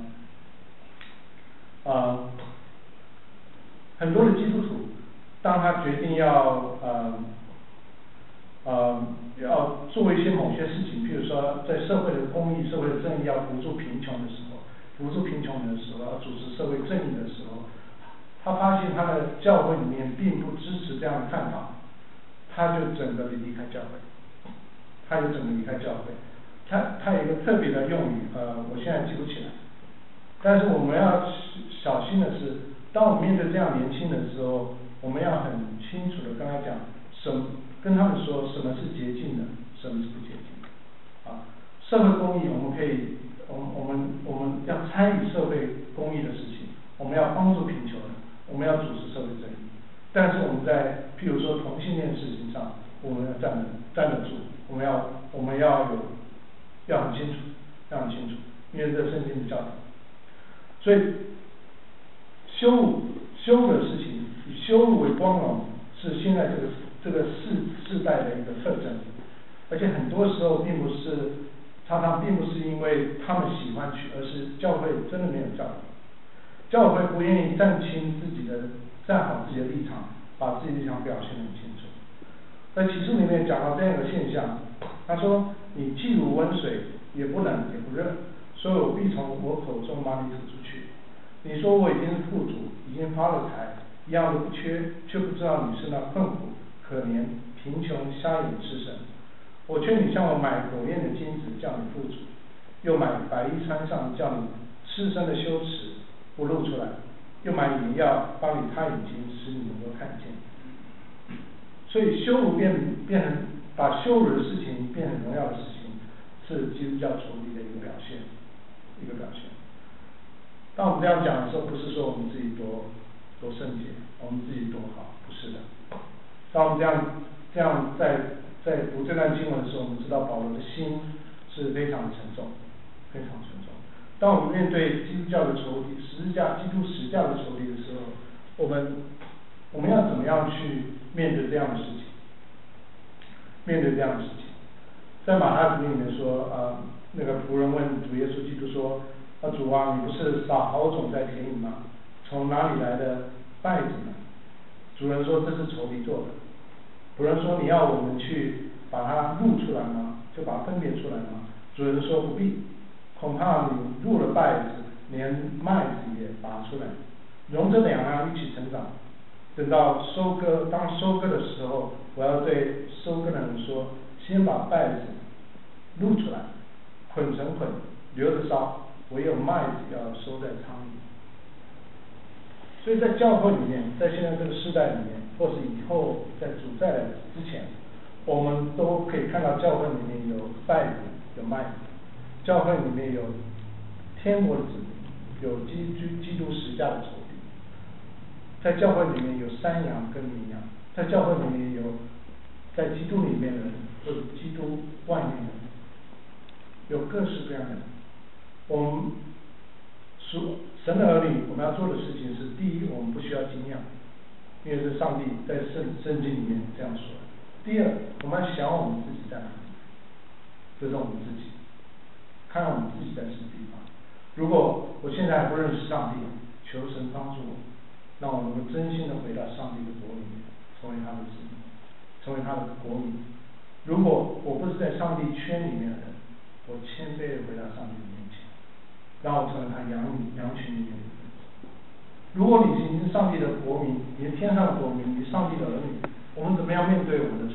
呃很多的基督徒，当他决定要呃呃要做一些某些事情，譬如说在社会的公益、社会的正义要扶助贫穷的时候，扶助贫穷人的时候，要主持社会正义的时候，他发现他的教会里面并不支持这样的看法，他就整个离开教会，他就整个离开教会。他他有一个特别的用语，呃，我现在记不起来。但是我们要小心的是，当我们面对这样年轻人的时候，我们要很清楚的跟他讲，什么跟他们说什么是洁净的，什么是不洁净的。啊，社会公益我们可以，我们我们我们要参与社会公益的事情，我们要帮助贫穷人，我们要主持社会正义。但是我们在譬如说同性恋事情上，我们要站得站得住，我们要我们要有要很清楚，要很清楚，因为这是圣经的教导。所以羞辱羞辱的事情，以羞辱为光荣，是现在这个这个世世代的一个特征。而且很多时候并不是，常常并不是因为他们喜欢去，而是教会真的没有教导。教会不愿意站清自己的，站好自己的立场，把自己的立场表现得很清楚。在启示里面讲到这样一个现象，他说：“你既如温水，也不冷也不热，所以我必从我口中把你吐出去。你说我已经是富足，已经发了财，一样都不缺，却不知道你是那困苦、可怜、贫穷、瞎眼之神。我劝你向我买火炼的金子，叫你富足；又买白衣穿上，叫你赤身的羞耻不露出来；又买眼药，帮你擦眼睛，使你能够看见。”所以羞辱变变成把羞辱的事情变成荣耀的事情，是基督教仇敌的一个表现，一个表现。当我们这样讲的时候，不是说我们自己多多圣洁，我们自己多好，不是的。当我们这样这样在在读这段经文的时候，我们知道保罗的心是非常沉重，非常沉重。当我们面对基督教的仇敌，十字架基督十字架的仇敌的时候，我们我们要怎么样去面对这样的事情？面对这样的事情，在马太福音里面说，呃，那个仆人问主耶稣基督说：“啊，主啊，你不是撒好种在田里吗？从哪里来的稗子呢？”主人说：“这是仇敌做的。”仆人说：“你要我们去把它录出来吗？就把它分别出来吗？”主人说：“不必，恐怕你录了稗子，连麦子也拔出来，容这两样一起成长。等到收割，当收割的时候，我要对收割的人说：先把稗子录出来，捆成捆，留着烧；唯有麦子要收在仓里。”所以在教会里面，在现在这个时代里面，或是以后在主再来之前，我们都可以看到教会里面有稗子，有麦子。教会里面有天国的子民，有基督基督十架的仇敌。在教会里面有山羊跟绵羊，在教会里面有在基督里面的人，或者基督外面的人，有各式各样的人。我们属神的儿女，我们要做的事情是：第一，我们不需要惊讶，因为是上帝在圣圣经里面这样说；第二，我们要想我们自己在哪里，这是我们自己，看看我们自己在什么地方。如果我现在还不认识上帝，求神帮助我，让我能够真心的回到上帝的国里面，成为他的子民，成为他的国民。如果我不是在上帝圈里面的人，我谦卑的回到上帝的面前，让我成为他羊羊群里面的人。如果你是上帝的国民，你是天上的国民，你是上帝的儿女，我们怎么样面对我们的仇敌？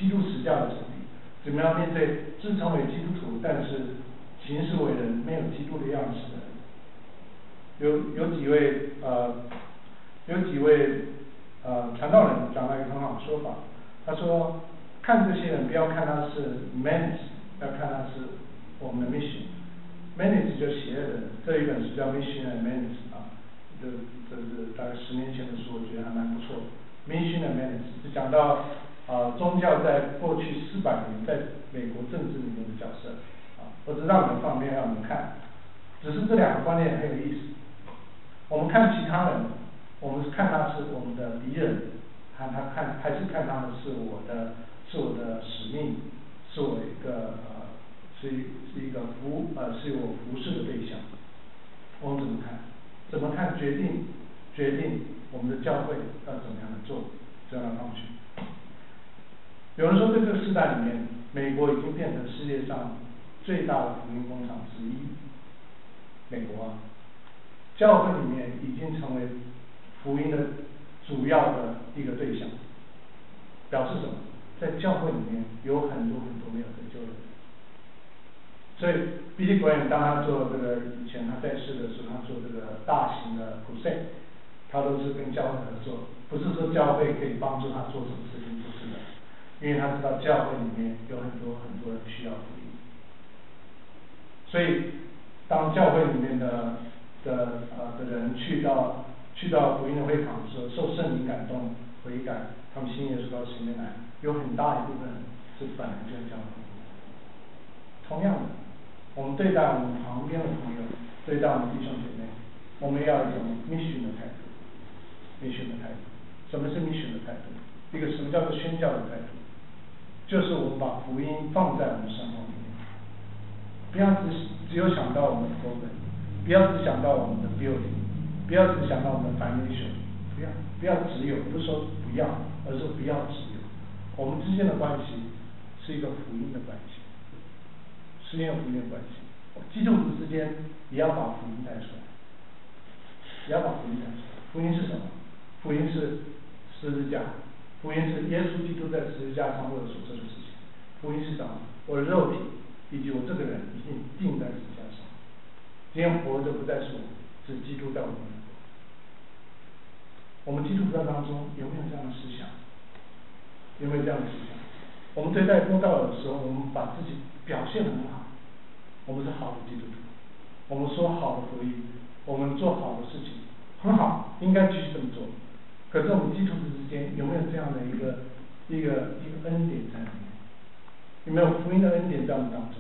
基督十架的处理，怎么样面对自称为基督徒但是行事为人没有基督的样式的人。有有几位呃有几位呃传道人讲了一个很好的说法，他说看这些人不要看他是 menace， 要看他是我们的 mission。menace 就邪恶的人，这一本书叫 Mission and Menace 啊，这这是大概十年前的书，我觉得还蛮不错的。Mission and Menace 是讲到啊、呃、宗教在过去四百年在美国政治里面的角色啊，我只让你们放便让你们看，只是这两个观念很有意思。我们看其他人，我们是看他是我们的敌人，看他看还是看他们是我的是我的使命，是我一个呃是是一个服呃是我服侍的对象。我们怎么看？怎么看决定决定我们的教会要怎么样的做，这样的方式。有人说在这个时代里面，美国已经变成世界上最大的福音工厂之一。美国啊，教会里面已经成为福音的主要的一个对象。表示什么？在教会里面有很多很多没有得救的人。所以 Billy Graham 当他做这个以前他在世的时候，他做这个大型的 crusade， 他都是跟教会合作，不是说教会可以帮助他做什么事情，不是的，因为他知道教会里面有很多很多人需要福音。所以当教会里面的的呃的人去到去到福音的会堂的时候，受圣灵感动悔改，他们信耶稣到前面来，有很大一部分是本来就在教会。同样的，我们对待我们旁边的朋友，对待我们弟兄姐妹，我们要有一种 mission 的态度。mission 的态度，什么是 mission 的态度？一个什么叫做宣教的态度？就是我们把福音放在我们生活里面，不要只只有想到我们的 program， 不要只想到我们的 building， 不要只想到我们的 financial， 不要不要只有，不是说不要，而是不要只有。我们之间的关系是一个福音的关系，是一个福音的关系。基督徒之间也要把福音带出来，也要把福音带出来。福音是什么？福音是十字架，福音是耶稣基督在十字架上为我所做的事情。福音是什么？我的肉体以及我这个人已经钉在十字架上，今天活着不再是我，是基督在我们里面。我们基督徒当中有没有这样的思想？有没有这样的思想？我们对待布道的时候，我们把自己表现得很好，我们是好的基督徒，我们说好的福音，我们做好的事情，很好，应该继续这么做。可是我们基督徒之间有没有这样的一个一个一个恩典在里面？有没有福音的恩典在我们当中？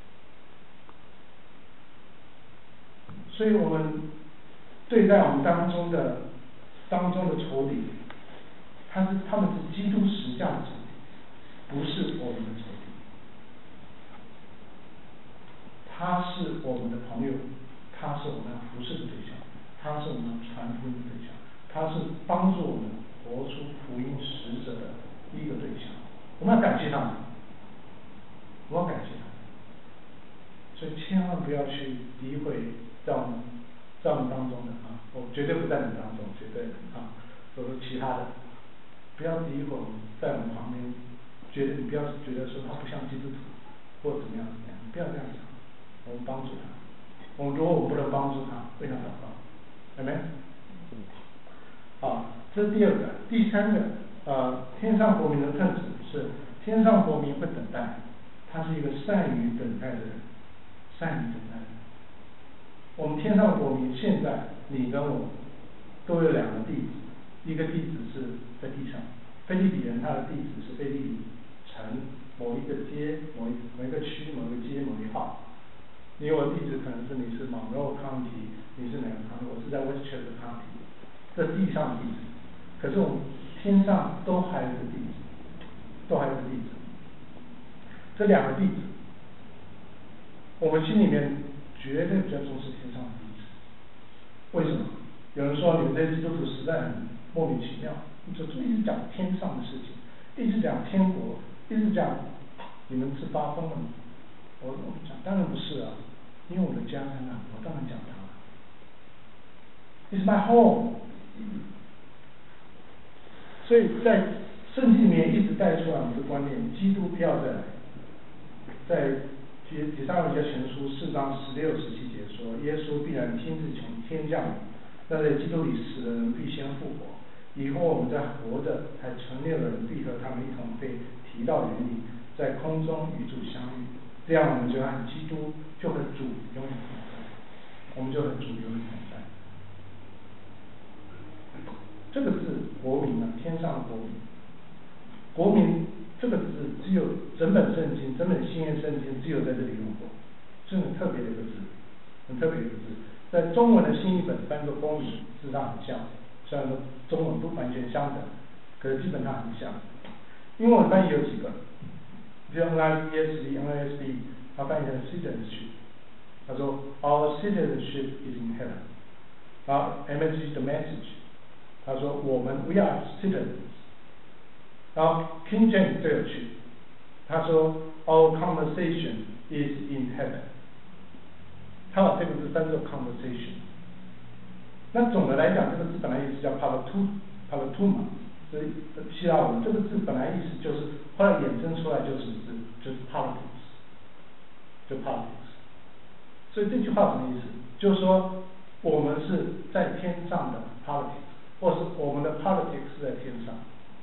所以我们对待我们当中的当中的仇敌，他是他们是基督十架的仇敌，不是我们的仇敌。他是我们的朋友，他是我们要服侍的对象，他是我们要传福音的对象，他是帮助我们活出福音使者的一个对象。我们要感谢他们，我要感谢他们。所以千万不要去诋毁在我们在我们当中的啊，我绝对不在你当中，绝对啊，都是其他的，不要诋毁在我们旁边，觉得你不要觉得说他不像基督徒或怎么样怎么样，你不要这样想。我们帮助他，我们如果我们不能帮助他，为他祷告，有没有？好，这是第二个，第三个，呃，天上国民的特质是天上国民会等待，他是一个善于等待的人，善于等待的人。我们天上国民现在你跟我都有两个地址，一个地址是在地上，腓立比人他的地址是腓立比城某一个街、某一某一个区、某一个街、某一号。你我地址可能是你是 Monroe County， 你是哪个 county， 我是在 Westchester County， 这地上的地址。可是我们天上都还有一个地址，都还有一个地址。这两个地址，我们心里面绝对比较重视天上的地址。为什么？有人说你们这些基督徒实在很莫名其妙，你就一直讲天上的事情，一直讲天国，一直讲，你们是发疯了吗？我我讲当然不是啊，因为我的家在那，我当然讲它。It's my home。所以在圣经里面一直带出来我们的观念，基督不要再来。在提提上一些前书四章十六十七节说，耶稣必然亲自从天降临，那在基督里死的人必先复活，以后我们在活着还存留的人必和他们一同被提到云里，在空中与主相遇，这样我们就和基督就和主永远同在，我们就和主永远同在。这个字国民呢，天上的国民，国民这个字只有整本圣经，整本新约圣经只有在这里用过，是很特别的一个字，很特别的一个字。在中文的新译本翻作公民，事实上很像，虽然说中文不完全相等，可是基本上很像。英文翻译有几个，比如 N I E S V、N I S B， 它翻译成 citizenship， 他说 Our citizenship is in heaven。然后 M S G 的 message， 他说我们 We are citizens。然后 King James 最有趣，他说 Our conversation is in heaven。他把这个字翻作 conversation。那总的来讲，这个字本来意思叫 palatuma，palatuma， 所以希腊文这个字本来意思就是，后来衍生出来就是字，就是 politics， 就 politics。所以这句话什么意思？就是说我们是在天上的 politics， 或是我们的 politics 是在天上。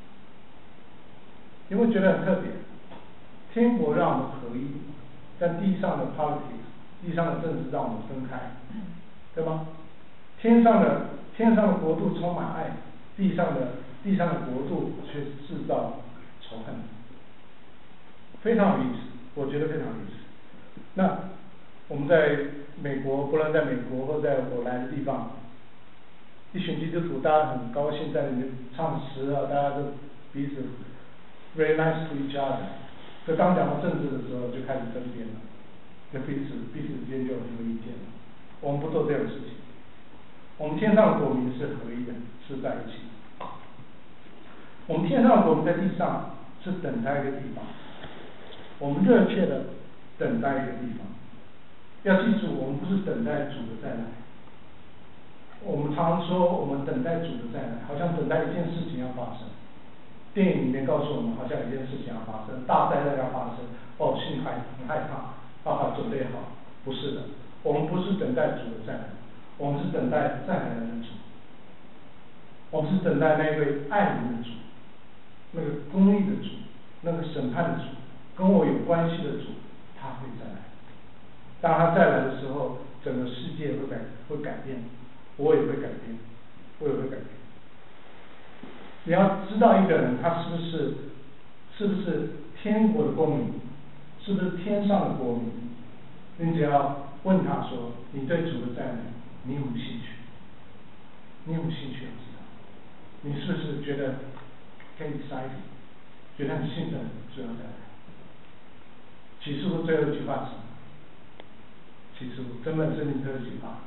你会觉得很特别，天国让我们合一，但地上的 politics， 地上的政治让我们分开，对吗？天上的天上的国度充满爱，地上的地上的国度却制造仇恨，非常有意思，我觉得非常有意思。那我们在美国，不论在美国或在我来的地方，一群基督徒，大家很高兴在里面唱诗啊，大家都彼此 very nice to each other。可当讲到政治的时候，就开始争辩了，就彼此彼此之间就有很多意见了。我们不做这种事情，我们天上的国民是合一的，是在一起。我们天上的国民在地上是等待一个地方，我们热切的等待一个地方。要记住，我们不是等待主的再来。我们常常说，我们等待主的再来，好像等待一件事情要发生。电影里面告诉我们，好像有一件事情要发生，大灾难要发生，哦，心害很害怕，爸爸准备好。不是的，我们不是等待主的再来，我们是等待再来的主。我们是等待那位爱人的主，那个公义的主，那个审判的主，跟我有关系的主，他会再来。当他再来的时候，整个世界会改会改变，我也会改变，我也会改变。你要知道一个人他是不是是不是天国的公民，是不是天上的国民，你只要问他说，你对主的再来，你有没有兴趣？你有没有兴趣要知道？你是不是觉得 get excited， 觉得很兴奋，主要再来？启示录最后一句话是什么？启示录根本圣经最后一句话，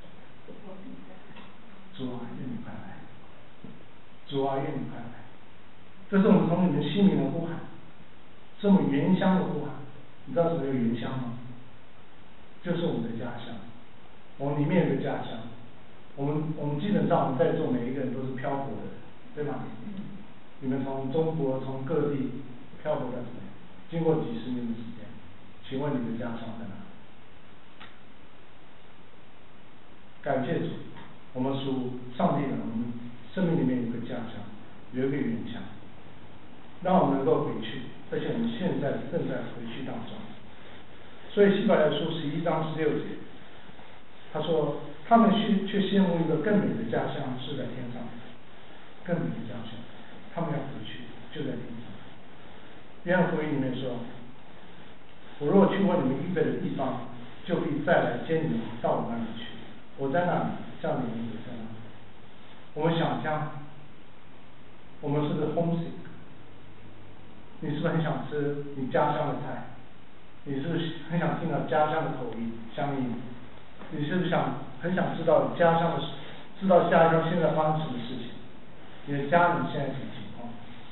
主啊，愿你快来！主啊，愿你快来！这是我们从你们心灵的呼喊，是我们原乡的呼喊。你知道什么叫原乡吗？就是我们的家乡，我们里面有个家乡。我们我们基本上我们在座每一个人都是漂泊的人，对吗？你们从中国从各地漂泊到这里，经过几十年的时间，请问你的家乡在哪？感谢主，我们属上帝的，我们生命里面有个家乡，有一个原乡，让我们能够回去，而且我们现在正在回去当中。所以希伯来书十一章十六节，他说他们却却羡慕一个更美的家乡是在天上，更美的家乡，他们要回去就在天上。约翰福音里面说，我若去为你们预备的地方，就必再来接你们到我那里去。我在那里，像你们也在那里。我们想家，我们是不是 homesick？ 你是不是很想吃你家乡的菜？你是不是很想听到家乡的口音乡音？你是不是想很想知道你家乡的，知道家乡现在发生什么事情？你的家人现在什么情况？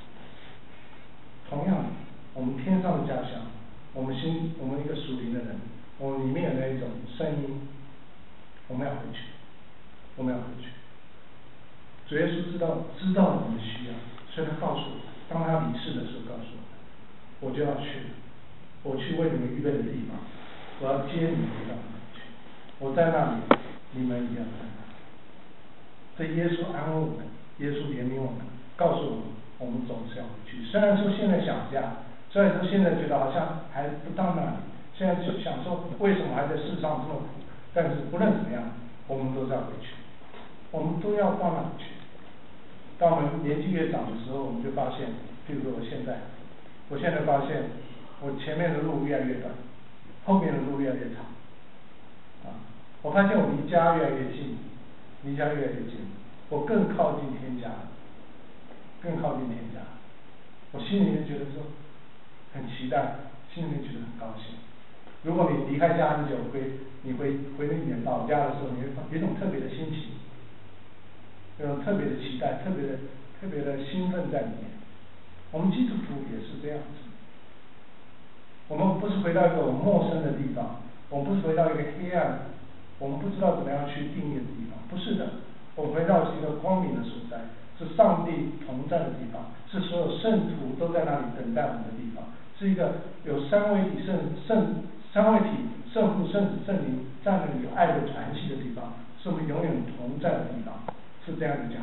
同样的，我们天上的家乡，我们心，我们一个属灵的人，我们里面有那一种声音，我们要回去，我们要回去。主耶稣知道知道我们的需要，所以他告诉我， 当他离世的时候告诉我，我就要去，我去为你们预备的地方，我要接你们到那里去，我在那里，你们也要在那里。这耶稣安慰我们，耶稣怜悯我们，告诉我们，我们总是要回去。虽然说现在想家，虽然说现在觉得好像还不到那里，现在就想说为什么还在世上这么苦，但是不论怎么样，我们都是要回去，我们都要到那里去。当我们年纪越长的时候，我们就发现，譬如说我现在，我现在发现我前面的路越来越短，后面的路越来越长，啊，我发现我离家越来越近，离家越来越近，我更靠近天家，更靠近天家，我心里面觉得说很期待，心里面觉得很高兴。如果你离开家很久，回你回回你的老家的时候，你会有一种特别的心情，有种特别的期待，特别的特别的兴奋在里面。我们基督徒也是这样子，我们不是回到一个我们陌生的地方，我们不是回到一个黑暗，我们不知道怎么样去定义的地方，不是的，我们回到是一个光明的所在，是上帝同在的地方，是所有圣徒都在那里等待我们的地方，是一个有三位一体圣圣三位体圣父圣子圣灵在那里有爱的传系的地方，是我们永远同在的地方，是这样子讲，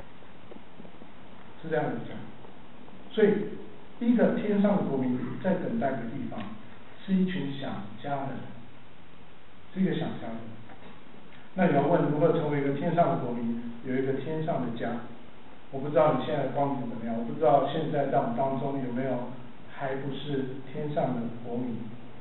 是这样子讲。所以第一个天上的国民在等待的地方，是一群想家的人，是一个想家的人。那你要问如何成为一个天上的国民，有一个天上的家？我不知道你现在的光景怎么样，我不知道现在在我们当中有没有还不是天上的国民，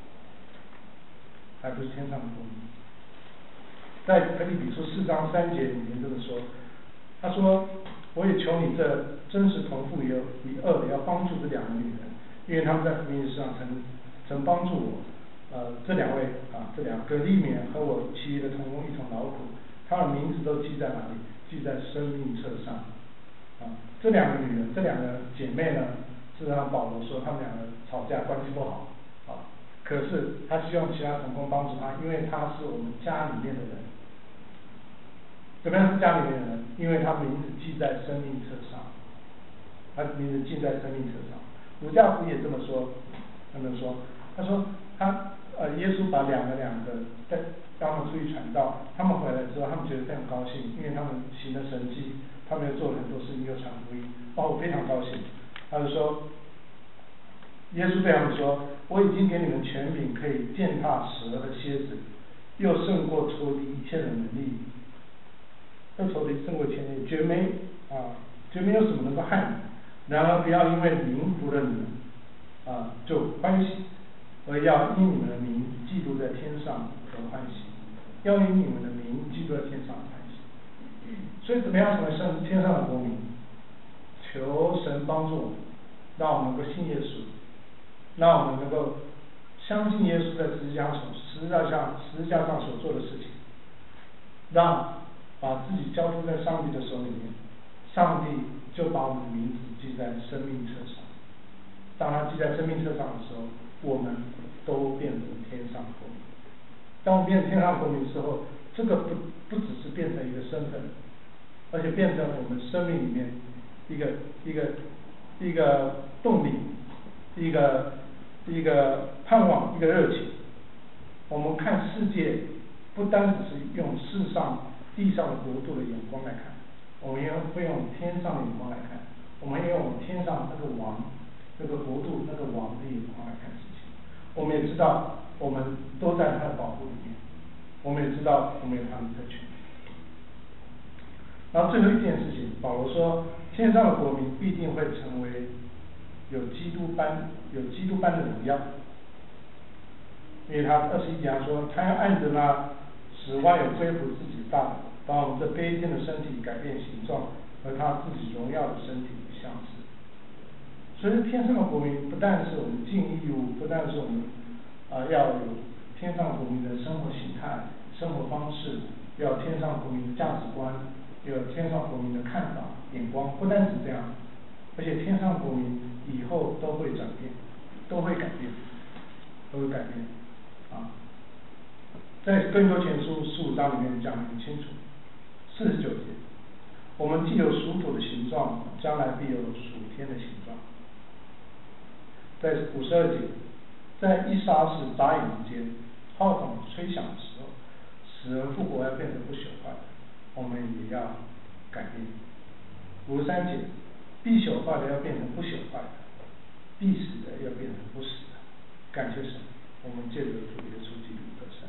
还不是天上的国民。在腓立比书四章三节里面这么说，他说：“我也求你这真实同父有以恶的，要帮助这两个女人，因为他们在福音上曾曾帮助我。呃，这两位啊，这两个利免和我其余的同工一同劳苦，他的名字都记在哪里？记在生命册上。啊，这两个女人，这两个姐妹呢，事实上保罗说他们两个吵架关系不好，啊，可是他希望其他同工帮助他，因为他是我们家里面的人。怎么样是家里面的人？因为他名字记在生命册上，他名字记在生命册上。儒家福也这么说，这么说，他说他呃，耶稣把两个两个在让他们出去传道，他们回来之后，他们觉得非常高兴，因为他们行了神迹，他们又做了很多事情，又传福音，哦，非常高兴。他就说，耶稣对他们说：“我已经给你们权柄，可以践踏蛇和蝎子，又胜过仇敌一切的能力。又仇敌胜过一切能力，绝没啊，绝没有什么能够害你。然而不要因为名服了你们啊就欢喜。”而要因你们的名记录在天上而欢喜，要因你们的名记录在天上而欢喜。所以怎么样成为圣天上的国民？求神帮助我们，让我们能够信耶稣，让我们能够相信耶稣在十字架上十字架上十字架上所做的事情，让把自己交托在上帝的手里面，上帝就把我们的名字记在生命册上。当他记在生命册上的时候，我们都变成天上国民。当我们变成天上国民之后，这个不不只是变成一个身份，而且变成我们生命里面一个一个一个动力，一个一个盼望，一个热情。我们看世界不单只是用世上地上的国度的眼光来看，我们也会用天上的眼光来看，我们也用天上那个王。那个国度，那个王的眼光来看事情，我们也知道，我们都在他的保护里面，我们也知道，我们有他的特权。然后最后一件事情，保罗说，天上的国民必定会成为有基督般、有基督般的荣耀，因为他二十一节说，他要按着那使万有归服自己的大能，把我们这卑贱的身体改变形状，和他自己荣耀的身体相似。所以天上的国民不但是我们尽义务，不但是我们啊、呃、要有天上国民的生活形态、生活方式，要有天上国民的价值观，要有天上国民的看法、眼光，不单是这样，而且天上国民以后都会转变，都会改变，都会改变啊。在哥林多前书十五章里面讲得很清楚，四十九节，我们既有属土的形状，将来必有属天的形状。 在五十二节，在一沙士眨眼之间，号筒吹响的时候，死人复活要变成不朽坏的，我们也要改变。五十三节，必朽坏的要变成不朽坏的，必死的要变成不死的。感谢神，我们借着主耶稣基督得胜。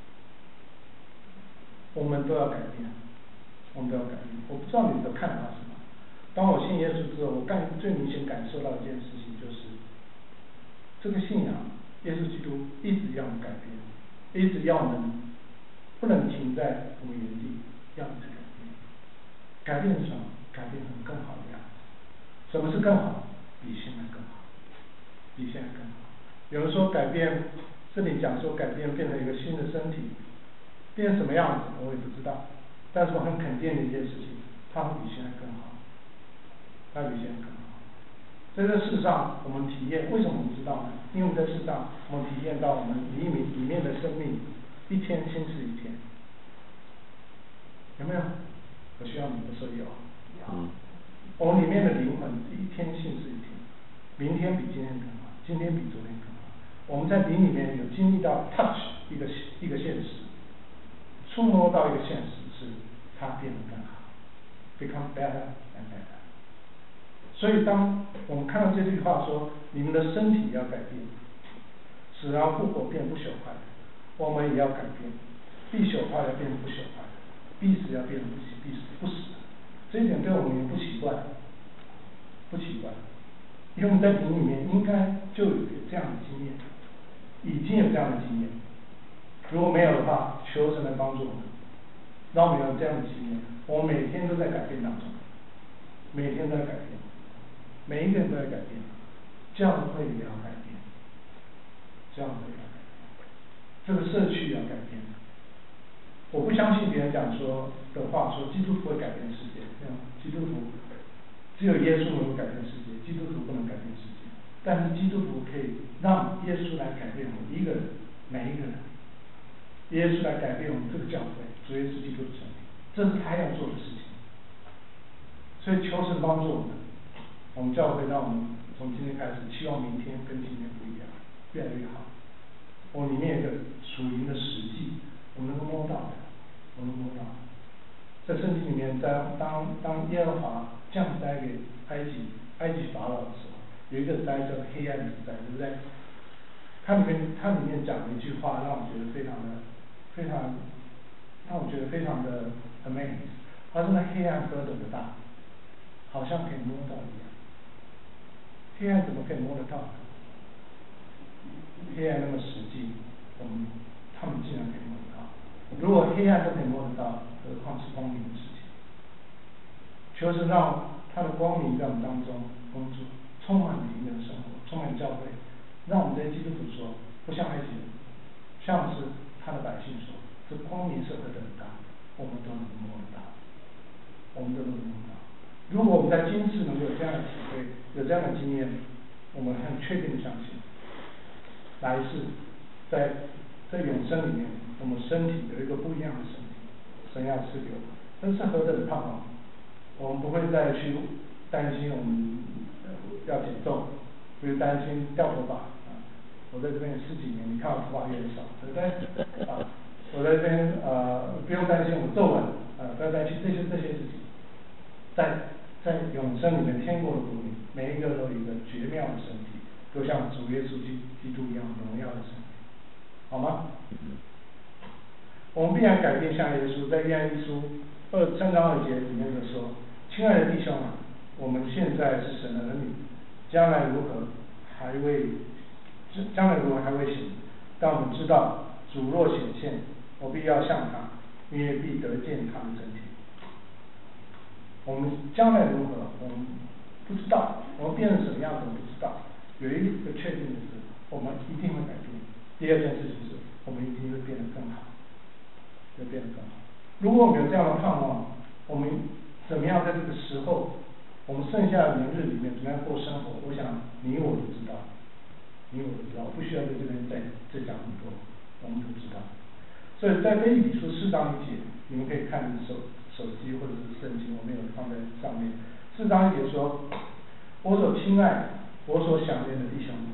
我们都要改变，我们都要改变。我不知道你的看法是什么。当我信耶稣之后，我感最明显感受到一件事情，就是这个信仰，耶稣基督一直要我们改变，一直要我们不能停在我们原地，要我们去改变。改变什么？改变成更好的样子。什么是更好？比现在更好，比现在更好。有人说改变，这里讲说改变变成一个新的身体，变成什么样子我也不知道，但是我很肯定的一件事情，它会比现在更好，它比现在更好。在这世上我们体验，为什么我们知道呢？因为在世上我们体验到我们里面里面的生命一天新是一天，有没有？我需要你的说有。 嗯。 我们里面的灵魂一天新是一天，明天比今天更好，今天比昨天更好。我们在灵里面有经历到 touch 一个一个现实，触摸到一个现实，是它变得更好 ，become better and better。所以当我们看到这句话说，你们的身体要改变，死人复活变不朽坏的，我们也要改变，必朽坏的变不朽坏的，必死要变不死必死不死的。这一点对我们也不奇怪，不奇怪，因为我们在灵里面应该就有这样的经验，已经有这样的经验。如果没有的话，求神来帮助我们，让我们有这样的经验。我们每天都在改变当中，每天都在改变，每一个人都在改变，教会也要改变，教会也要改变，这个社区也要改变。我不相信别人讲说的话，说基督徒会改变世界，这样基督徒只有耶稣能够改变世界，基督徒不能改变世界。但是基督徒可以让耶稣来改变我们一个人，每一个人。耶稣来改变我们这个教会，主耶稣基督的身体，这是他要做的事情。所以求神帮助我们，我们教会让我们从今天开始，期望明天跟今天不一样，越来越好。我里面有一个属灵的实际，我们能够摸到的，我们能摸到。在圣经里面，在当当耶和华降灾给埃及埃及法老的时候，有一个灾叫做黑暗之灾，对不对？它里面它里面讲了一句话，让我觉得非常的非常让我觉得非常的 amazed。他说那黑暗何等的大，好像可以摸到一样。黑暗怎么可以摸得到？黑暗那么实际，我们他们竟然可以摸得到。如果黑暗都可以摸得到，何况是光明的事情？求神让他的光明在我们当中工作，充满灵的生活，充满教会，让我们这些基督徒说，不像埃及人，像是他的百姓说，这光明是何等大，我们都能摸得到，我们都能摸得到。如果我们在今世能够有这样的体会，有这样的经验，我们很确定的相信，来世在在永生里面，我们身体有一个不一样的身体，神要赐给我们，这是何等的盼望！我们不会再去担心我们要减重，不会担心掉头发啊。我在这边十几年，你看我头发越少，对不对？啊，我在这边呃不用担心我皱纹，呃不要担心这些这些事情。在在永生里面，天国的国里，每一个都有一个绝妙的身体，都像主耶稣基基督一样荣耀的身体，好吗？我们必然改变像耶稣，在约翰一书二三章二节里面就说：“亲爱的弟兄啊，我们现在是神的儿女，将来如何还未，将来如何还未显，但我们知道主若显现，我必要像他，因为必得见他的真体。”我们将来如何，我们不知道，我们变成什么样子，我们不知道。有一个确定的是，我们一定会改变。第二件事情是，我们一定会变得更好，会变得更好。如果我们有这样的盼望，我们怎么样在这个时候，我们剩下的年日里面怎么样过生活？我想你我都知道，你我都知道，我不需要在这边再再讲很多，我们都知道。所以在腓立比书四章一节，你们可以看手手机或者是圣经，我没有放在上面。四章一节说：“我所亲爱、我所想念的弟兄，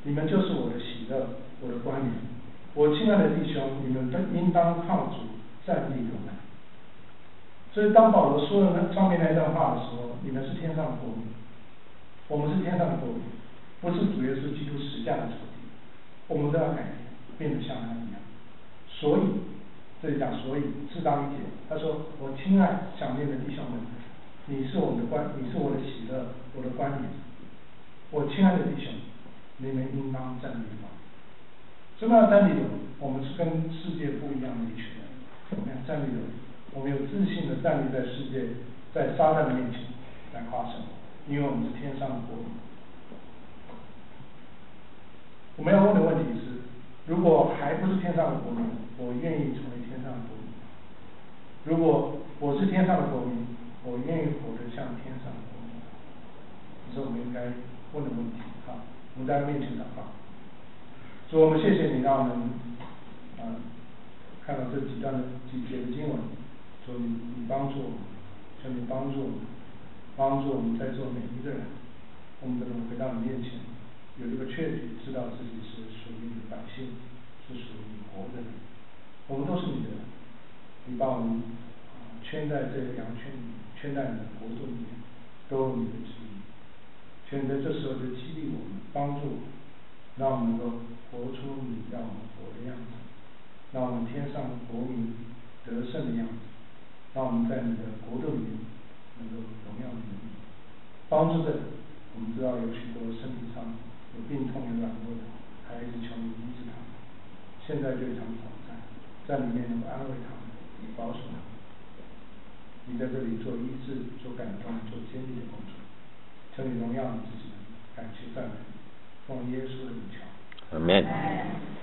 你们就是我的喜乐，我的冠冕。我亲爱的弟兄，你们都应当靠主站立得稳。所以当保罗说了那上面那段话的时候，你们是天上的国民，我们是天上的国民，不是主耶稣基督十架的仇敌，我们都要改变，变得像他一样。所以这里讲，所以适当一点，他说：“我亲爱想念的弟兄们，你是我们的冠，你是我的喜乐，我的冠冕。我亲爱的弟兄，你们应当站立得稳。”什么叫站立得稳？我们是跟世界不一样的一群人。我们要站立得稳，我们有自信的站立在世界，在撒旦的面前来夸胜，因为我们是天上的国民。我们要问的问题是：如果还不是天上的国民，我愿意成为天上的国民；如果我是天上的国民，我愿意活得像天上的国民。这是我们应该问的问题。好，我们在他面前祷告。主，我们谢谢你，让我们呃看到这几段的几节的经文。主，你你帮助我们，求你帮助我们，帮助我们在座每一个人，我们都能回到你面前，有这个确据，知道自己是属于你的百姓，是属于你活的人。我们都是你的人，你把我们呃圈在这个羊圈里，圈在你的国度里面，都有你的旨意。求你在这时候就激励我们，帮助我们，让我们能够活出你要我们活的样子，让我们天上国民得胜的样子，让我们在你的国度里面能够荣耀你的名。帮助着我们知道有许多身体上有病痛有软弱的孩子，求你医治他们，现在就与他们同在，在里面能够安慰他们，保守他们。你在这里做医治，做感动，做坚立的工作。求你荣耀你自己，感谢赞美，奉耶稣的名求。 阿门。